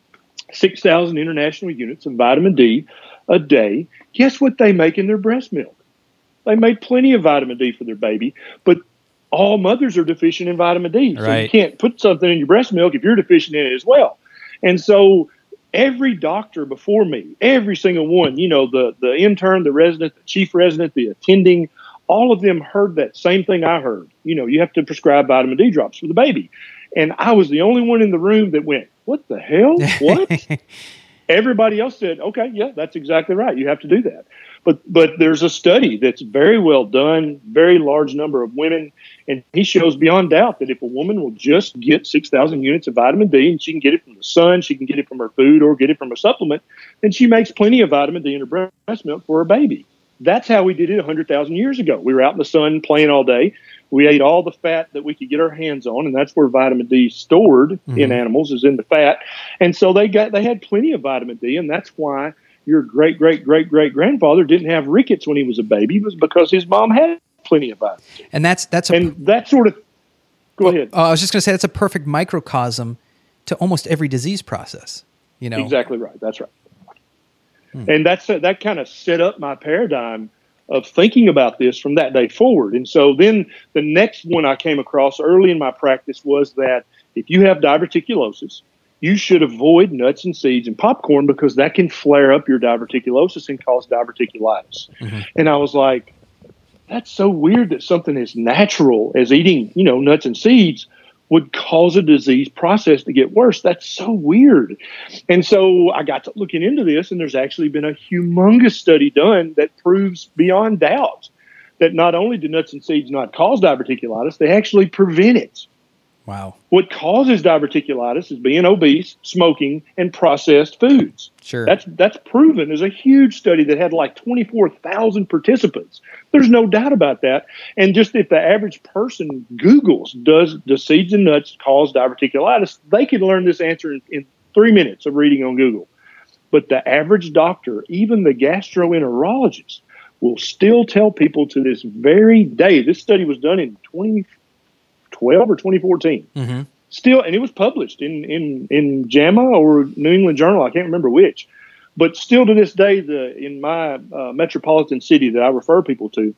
six thousand international units of vitamin D a day, guess what they make in their breast milk? They made plenty of vitamin D for their baby, but all mothers are deficient in vitamin D. So right. You can't put something in your breast milk if you're deficient in it as well. And so every doctor before me, every single one, you know, the, the intern, the resident, the chief resident, the attending, all of them heard that same thing I heard. You know, you have to prescribe vitamin D drops for the baby. And I was the only one in the room that went, what the hell? What? Everybody else said, okay, yeah, that's exactly right. You have to do that. But but there's a study that's very well done, very large number of women, and he shows beyond doubt that if a woman will just get six thousand units of vitamin D, and she can get it from the sun, she can get it from her food, or get it from a supplement, then she makes plenty of vitamin D in her breast milk for her baby. That's how we did it one hundred thousand years ago. We were out in the sun playing all day. We ate all the fat that we could get our hands on, and that's where vitamin D is stored mm-hmm. in animals, is in the fat. And so they got they had plenty of vitamin D, and that's why your great, great, great, great grandfather didn't have rickets when he was a baby, was because his mom had plenty of vitamin D. And that's that's a, and that sort of. Go well, ahead. Uh, I was just going to say that's a perfect microcosm to almost every disease process. You know, exactly right. That's right. Hmm. And that's that kind of set up my paradigm of thinking about this from that day forward. And so then the next one I came across early in my practice was that if you have diverticulosis, you should avoid nuts and seeds and popcorn because that can flare up your diverticulosis and cause diverticulitis. Mm-hmm. And I was like, that's so weird that something as natural as eating, you know, nuts and seeds would cause a disease process to get worse. That's so weird. And so I got to looking into this, and there's actually been a humongous study done that proves beyond doubt that not only do nuts and seeds not cause diverticulitis, they actually prevent it. Wow. What causes diverticulitis is being obese, smoking, and processed foods. Sure. That's that's proven. There's a huge study that had like twenty-four thousand participants. There's no doubt about that. And just if the average person Googles, does the seeds and nuts cause diverticulitis, they could learn this answer in, in three minutes of reading on Google. But the average doctor, even the gastroenterologist, will still tell people to this very day. This study was done in twenty twelve or twenty fourteen. Mm-hmm. Still, and it was published in, in, in JAMA or New England Journal. I can't remember which. But still to this day, the in my uh, metropolitan city that I refer people to,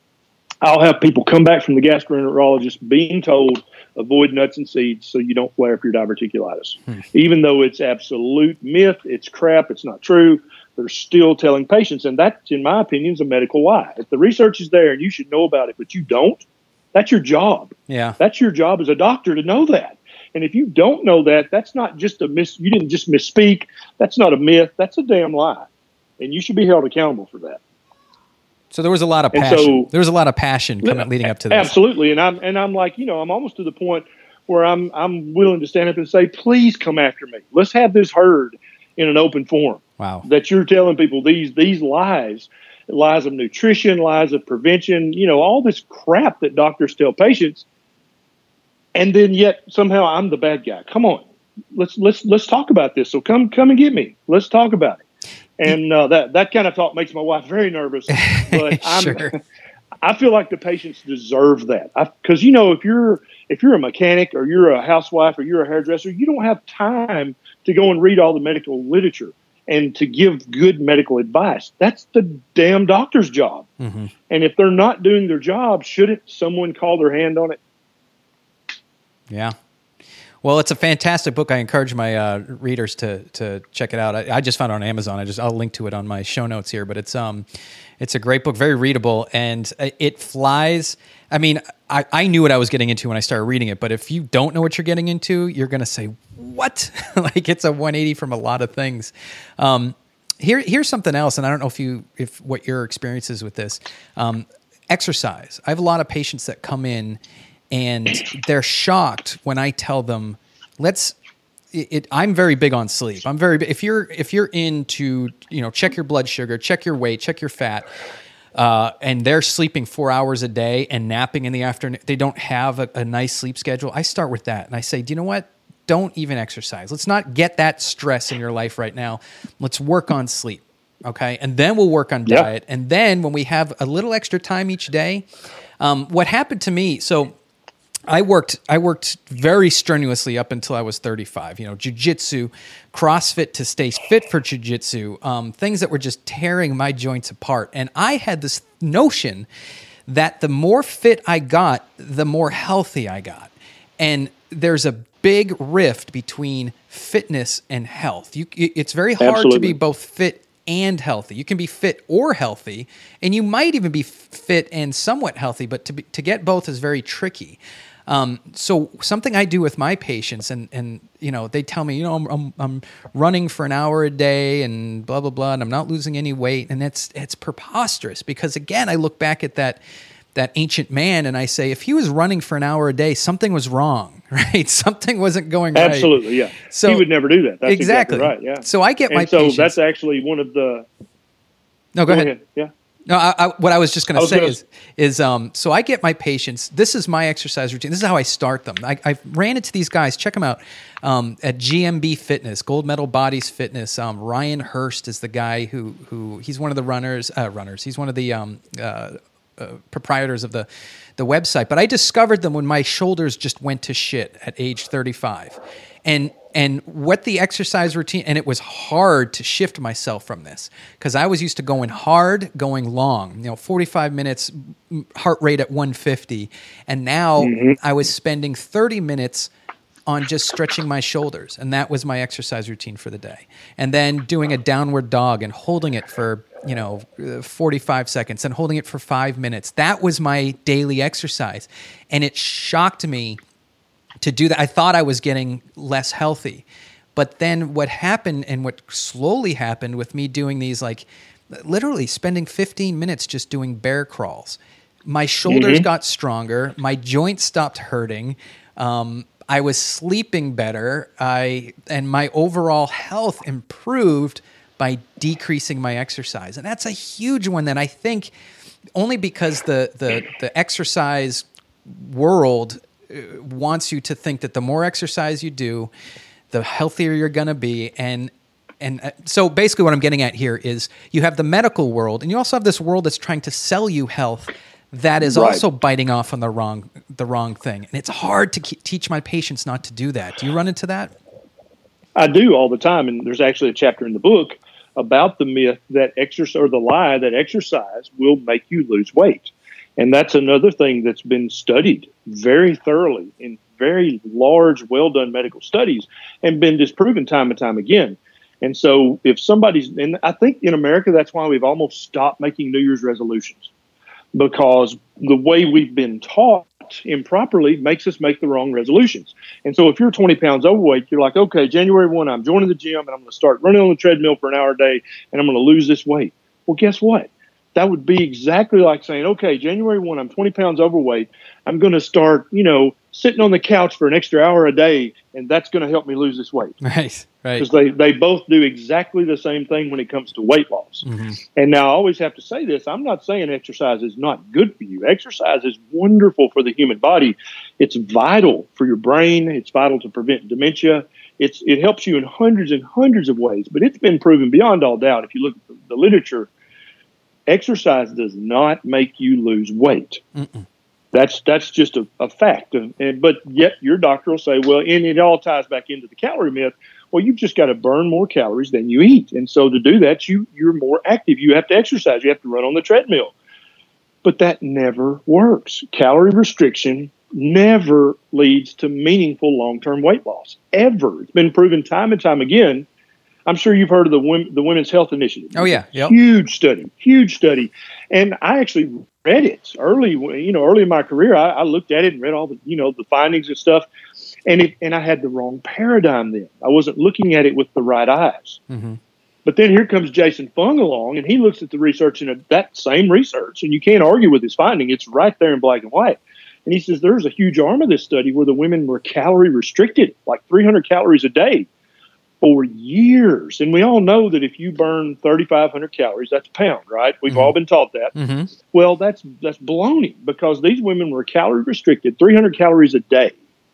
I'll have people come back from the gastroenterologist being told, avoid nuts and seeds so you don't flare up your diverticulitis. Hmm. Even though it's absolute myth, it's crap, it's not true, they're still telling patients. And that, in my opinion, is a medical lie. If the research is there and you should know about it, but you don't, that's your job. Yeah. That's your job as a doctor to know that. And if you don't know that, that's not just a miss. You didn't just misspeak. That's not a myth. That's a damn lie. And you should be held accountable for that. So there was a lot of And passion. so- there was a lot of passion coming leading up to this. Absolutely. And I'm, and I'm like, you know, I'm almost to the point where I'm, I'm willing to stand up and say, please come after me. Let's have this heard in an open forum. Wow. That you're telling people these, these lies, lies of nutrition, lies of prevention, you know, all this crap that doctors tell patients. And then yet somehow I'm the bad guy. Come on, let's, let's, let's talk about this. So come, come and get me. Let's talk about it. And uh, that, that kind of talk makes my wife very nervous, but I'm, Sure. I feel like the patients deserve that. Cause you know, if you're, if you're a mechanic or you're a housewife or you're a hairdresser, you don't have time to go and read all the medical literature and to give good medical advice. That's the damn doctor's job. Mm-hmm. And if they're not doing their job, shouldn't someone call their hand on it? Yeah. Well, it's a fantastic book. I encourage my uh, readers to to check it out. I, I just found it on Amazon. I just I'll link to it on my show notes here. But it's um, it's a great book, very readable, and it flies. I mean, I, I knew what I was getting into when I started reading it. But if you don't know what you're getting into, you're gonna say, "What?" Like it's a one eighty from a lot of things. Um, here here's something else, and I don't know if you if what your experience is with this. Um, exercise. I have a lot of patients that come in. And they're shocked when I tell them, "Let's." It, it, I'm very big on sleep. I'm very. If you're if you're into you know check your blood sugar, check your weight, check your fat, uh, and they're sleeping four hours a day and napping in the afternoon. They don't have a, a nice sleep schedule. I start with that, and I say, "Do you know what? Don't even exercise. Let's not get that stress in your life right now. Let's work on sleep." Okay, and then we'll work on Yeah. diet, and then when we have a little extra time each day, um, what happened to me? So. I worked I worked very strenuously up until I was thirty-five. You know, jiu-jitsu, CrossFit to stay fit for jiu-jitsu, um, things that were just tearing my joints apart. And I had this notion that the more fit I got, the more healthy I got. And there's a big rift between fitness and health. You, it's very hard Absolutely. to be both fit and healthy. You can be fit or healthy, and you might even be fit and somewhat healthy, but to be, to get both is very tricky. Um, so something I do with my patients, and, and you know, they tell me, you know, I'm, I'm, I'm running for an hour a day and blah, blah, blah, and I'm not losing any weight. And it's, it's preposterous because, again, I look back at that that ancient man and I say, if he was running for an hour a day, something was wrong, right? Something wasn't going right. Absolutely, yeah. So he would never do that. That's exactly. exactly, right, yeah. So I get and my so patients. that's actually one of the... No, go, Go ahead. ahead, yeah. No, I, I, what I was just going I to was say gonna- is, is um, so I get my patients. This is my exercise routine. This is how I start them. I, I ran into these guys. Check them out um, at G M B Fitness, Gold Medal Bodies Fitness. Um, Ryan Hurst is the guy who who he's one of the runners. Uh, runners. He's one of the um, uh, uh, proprietors of the the website. But I discovered them when my shoulders just went to shit at age thirty-five, and. And what the exercise routine, and it was hard to shift myself from this because I was used to going hard, going long, you know, forty-five minutes, heart rate at one fifty. And now mm-hmm. I was spending thirty minutes on just stretching my shoulders. And that was my exercise routine for the day. And then doing a downward dog and holding it for, you know, forty-five seconds and holding it for five minutes. That was my daily exercise. And it shocked me to do that. I thought I was getting less healthy. But then what happened and what slowly happened with me doing these, like literally spending fifteen minutes just doing bear crawls, my shoulders mm-hmm. got stronger. My joints stopped hurting. Um, I was sleeping better. I and my overall health improved by decreasing my exercise. And that's a huge one that I think only because the the the exercise world wants you to think that the more exercise you do, the healthier you're going to be. And and so basically what I'm getting at here is you have the medical world and you also have this world that's trying to sell you health that is right. also biting off on the wrong the wrong thing. And it's hard to ke- teach my patients not to do that. Do you run into that? I do all the time. And there's actually a chapter in the book about the myth that exercise or the lie that exercise will make you lose weight. And that's another thing that's been studied very thoroughly in very large, well-done medical studies and been disproven time and time again. And so if somebody's, and I think in America, that's why we've almost stopped making New Year's resolutions, because the way we've been taught improperly makes us make the wrong resolutions. And so if you're twenty pounds overweight, you're like, okay, January first, I'm joining the gym and I'm going to start running on the treadmill for an hour a day and I'm going to lose this weight. Well, guess what? That would be exactly like saying, okay, January first, I'm twenty pounds overweight. I'm going to start, you know, sitting on the couch for an extra hour a day, and that's going to help me lose this weight. Right, right. Because they, they both do exactly the same thing when it comes to weight loss. Mm-hmm. And now I always have to say this. I'm not saying exercise is not good for you. Exercise is wonderful for the human body. It's vital for your brain. It's vital to prevent dementia. It's It helps you in hundreds and hundreds of ways. But it's been proven beyond all doubt, if you look at the, the literature, exercise does not make you lose weight. Mm-mm. That's that's just a, a fact. And, and, but yet your doctor will say, well, and it all ties back into the calorie myth. Well, you've just got to burn more calories than you eat. And so to do that, you, you're more active. You have to exercise. You have to run on the treadmill. But that never works. Calorie restriction never leads to meaningful long-term weight loss, ever. It's been proven time and time again. I'm sure you've heard of the Women, the Women's Health Initiative. Oh, yeah. Yep. Huge study, huge study. And I actually read it early, you know, early in my career. I, I looked at it and read all the, you know, the findings and stuff. And it, and I had the wrong paradigm then. I wasn't looking at it with the right eyes. Mm-hmm. But then here comes Jason Fung along, and he looks at the research and that same research, and you can't argue with his finding. It's right there in black and white. And he says there's a huge arm of this study where the women were calorie restricted, like three hundred calories a day for years. And we all know that if you burn thirty-five hundred calories, that's a pound, right? We've Mm-hmm. all been taught that. Mm-hmm. Well, that's that's baloney, because these women were calorie restricted, three hundred calories a day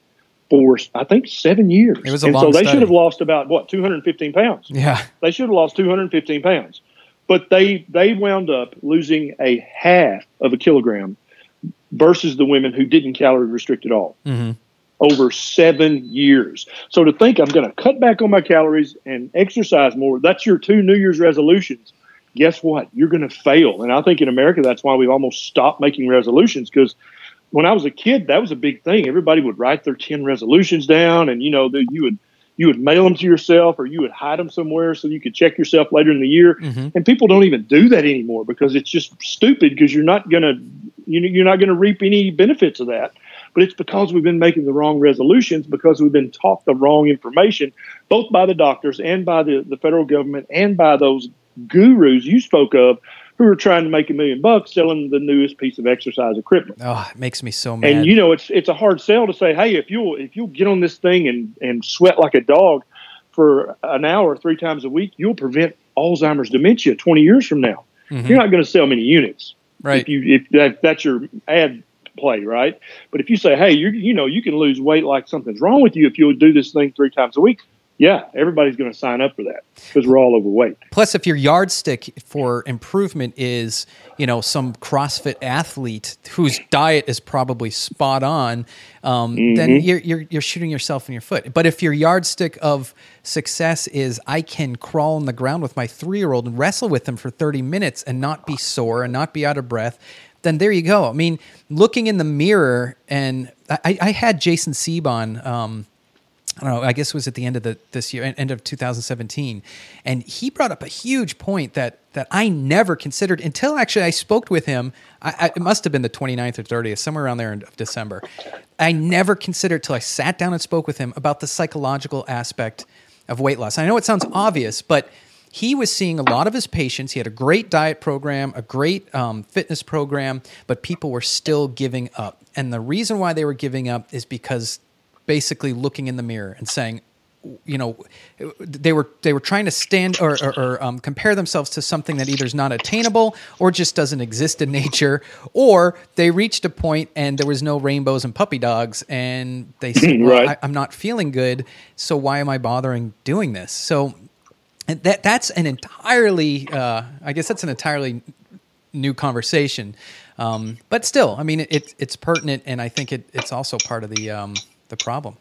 for, I think, seven years. It was a and long so they study. should have lost about, what, two hundred fifteen pounds. Yeah. They should have lost two hundred fifteen pounds. But they, they wound up losing a half of a kilogram versus the women who didn't calorie restrict at all. Mm-hmm. Over seven years. So to think I'm going to cut back on my calories and exercise more, that's your two New Year's resolutions. Guess what? You're going to fail. And I think in America, that's why we've almost stopped making resolutions, because when I was a kid, that was a big thing. Everybody would write their ten resolutions down, and, you know, the, you would you would mail them to yourself, or you would hide them somewhere so you could check yourself later in the year. Mm-hmm. And people don't even do that anymore because it's just stupid, because you're not going to you know, you're not going to reap any benefits of that. But it's because we've been making the wrong resolutions, because we've been taught the wrong information, both by the doctors and by the, the federal government and by those gurus you spoke of who are trying to make a million bucks selling the newest piece of exercise equipment. Oh, it makes me so mad. And, you know, it's it's a hard sell to say, hey, if you'll, if you'll get on this thing and, and sweat like a dog for an hour three times a week, you'll prevent Alzheimer's dementia twenty years from now. Mm-hmm. You're not going to sell many units. Right. If you if that, that's your ad play, right? But if you say, hey, you you know, you can lose weight like something's wrong with you if you'll do this thing three times a week, yeah, everybody's going to sign up for that because we're all overweight. Plus, if your yardstick for improvement is, you know, some CrossFit athlete whose diet is probably spot on, um, mm-hmm. then you're, you're you're shooting yourself in your foot. But if your yardstick of success is I can crawl on the ground with my three-year-old and wrestle with him for thirty minutes and not be sore and not be out of breath, then there you go. I mean, looking in the mirror, and I, I had Jason Sieb on, um, I don't know, I guess it was at the end of the this year, end of two thousand seventeen, and he brought up a huge point that that I never considered until actually I spoke with him. I, I, it must have been the twenty-ninth or thirtieth, somewhere around there in of December. I never considered till I sat down and spoke with him about the psychological aspect of weight loss. I know it sounds obvious, but he was seeing a lot of his patients. He had a great diet program, a great um, fitness program, but people were still giving up. And the reason why they were giving up is because basically looking in the mirror and saying, you know, they were they were trying to stand or, or, or um, compare themselves to something that either is not attainable or just doesn't exist in nature, or they reached a point and there was no rainbows and puppy dogs, and they said, well, right. I, I'm not feeling good, so why am I bothering doing this? So and that that's an entirely, uh, I guess that's an entirely new conversation, um, but still, I mean, it, it, it's pertinent, and I think it, it's also part of the um, the problem.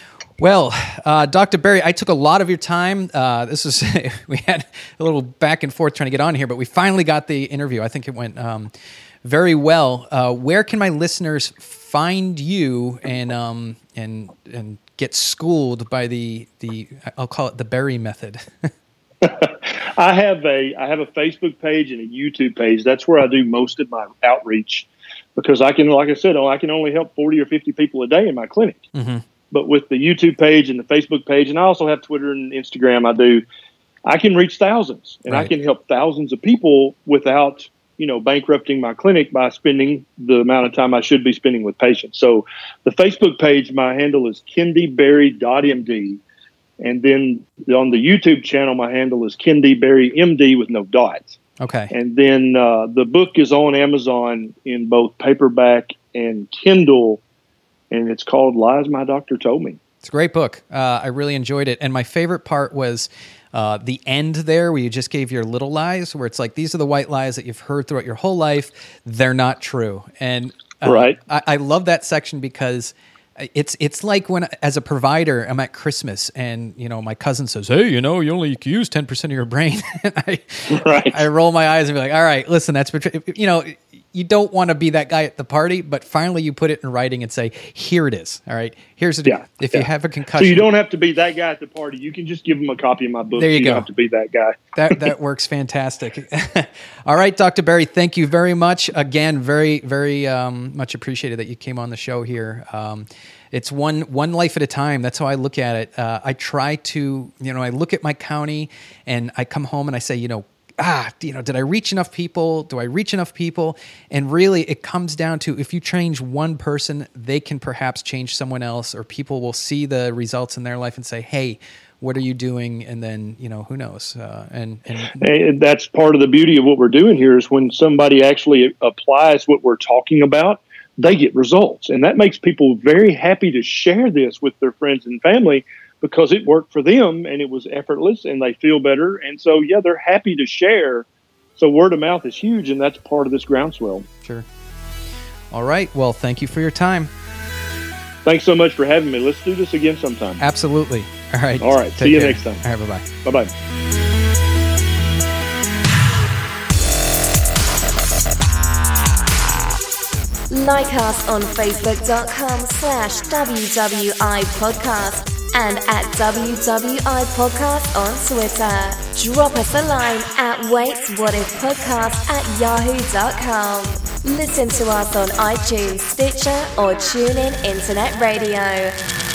Well, uh, Doctor Berry, I took a lot of your time. Uh, this was we had a little back and forth trying to get on here, but we finally got the interview. I think it went um, very well. Uh, where can my listeners find you and um, and and get schooled by the the I'll call it the Berry method? I have a I have a Facebook page and a YouTube page. That's where I do most of my outreach, because I can, like I said, I can only help forty or fifty people a day in my clinic. Mm-hmm. But with the YouTube page and the Facebook page, and I also have Twitter and Instagram, I do, I can reach thousands, and right. I can help thousands of people without, you know, bankrupting my clinic by spending the amount of time I should be spending with patients. So the Facebook page, my handle is kendi berry dot m d. And then on the YouTube channel, my handle is Kendi Berry M D with no dots. Okay. And then uh, the book is on Amazon in both paperback and Kindle, and it's called Lies My Doctor Told Me. It's a great book. Uh, I really enjoyed it. And my favorite part was uh, the end there where you just gave your little lies, where it's like, these are the white lies that you've heard throughout your whole life. They're not true. And uh, right. I, I love that section because It's it's like when, as a provider, I'm at Christmas and, you know, my cousin says, hey, you know, you only use ten percent of your brain. and I, right. I roll my eyes and be like, all right, listen, that's, you know, you don't want to be that guy at the party, but finally you put it in writing and say, here it is. All right, here's it. Yeah, if yeah. you have a concussion. So you don't have to be that guy at the party. You can just give them a copy of my book. There you, you go. don't have to be that guy. that that works fantastic. All right, Doctor Berry, thank you very much. Again, very, very um, much appreciated that you came on the show here. Um, It's one one life at a time. That's how I look at it. Uh, I try to, you know, I look at my county and I come home and I say, you know, ah, you know, did I reach enough people? Do I reach enough people? And really it comes down to, if you change one person, they can perhaps change someone else, or people will see the results in their life and say, hey, what are you doing? And then, you know, who knows? Uh, and, and And that's part of the beauty of what we're doing here is when somebody actually applies what we're talking about, they get results. And that makes people very happy to share this with their friends and family because it worked for them and it was effortless and they feel better. And so, yeah, they're happy to share. So word of mouth is huge, and that's part of this groundswell. Sure. All right. Well, thank you for your time. Thanks so much for having me. Let's do this again sometime. Absolutely. All right. All right. Take See you care. next time. All right. Bye-bye. Bye-bye. Like us on facebook.com slash WWI podcast and at W W I podcast on Twitter. Drop us a line at waitswhatifpodcast at yahoo dot com. Listen to us on iTunes, Stitcher or TuneIn Internet Radio.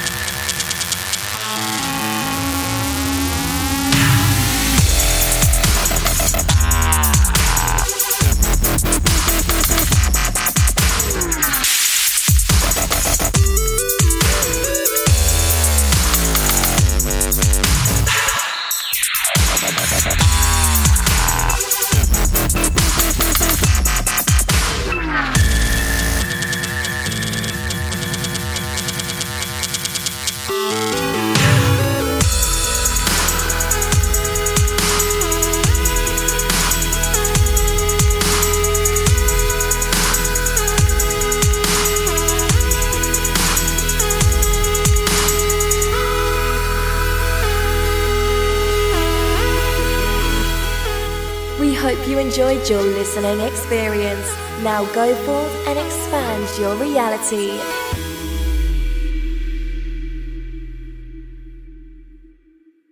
Hope you enjoyed your listening experience. Now go forth and expand your reality.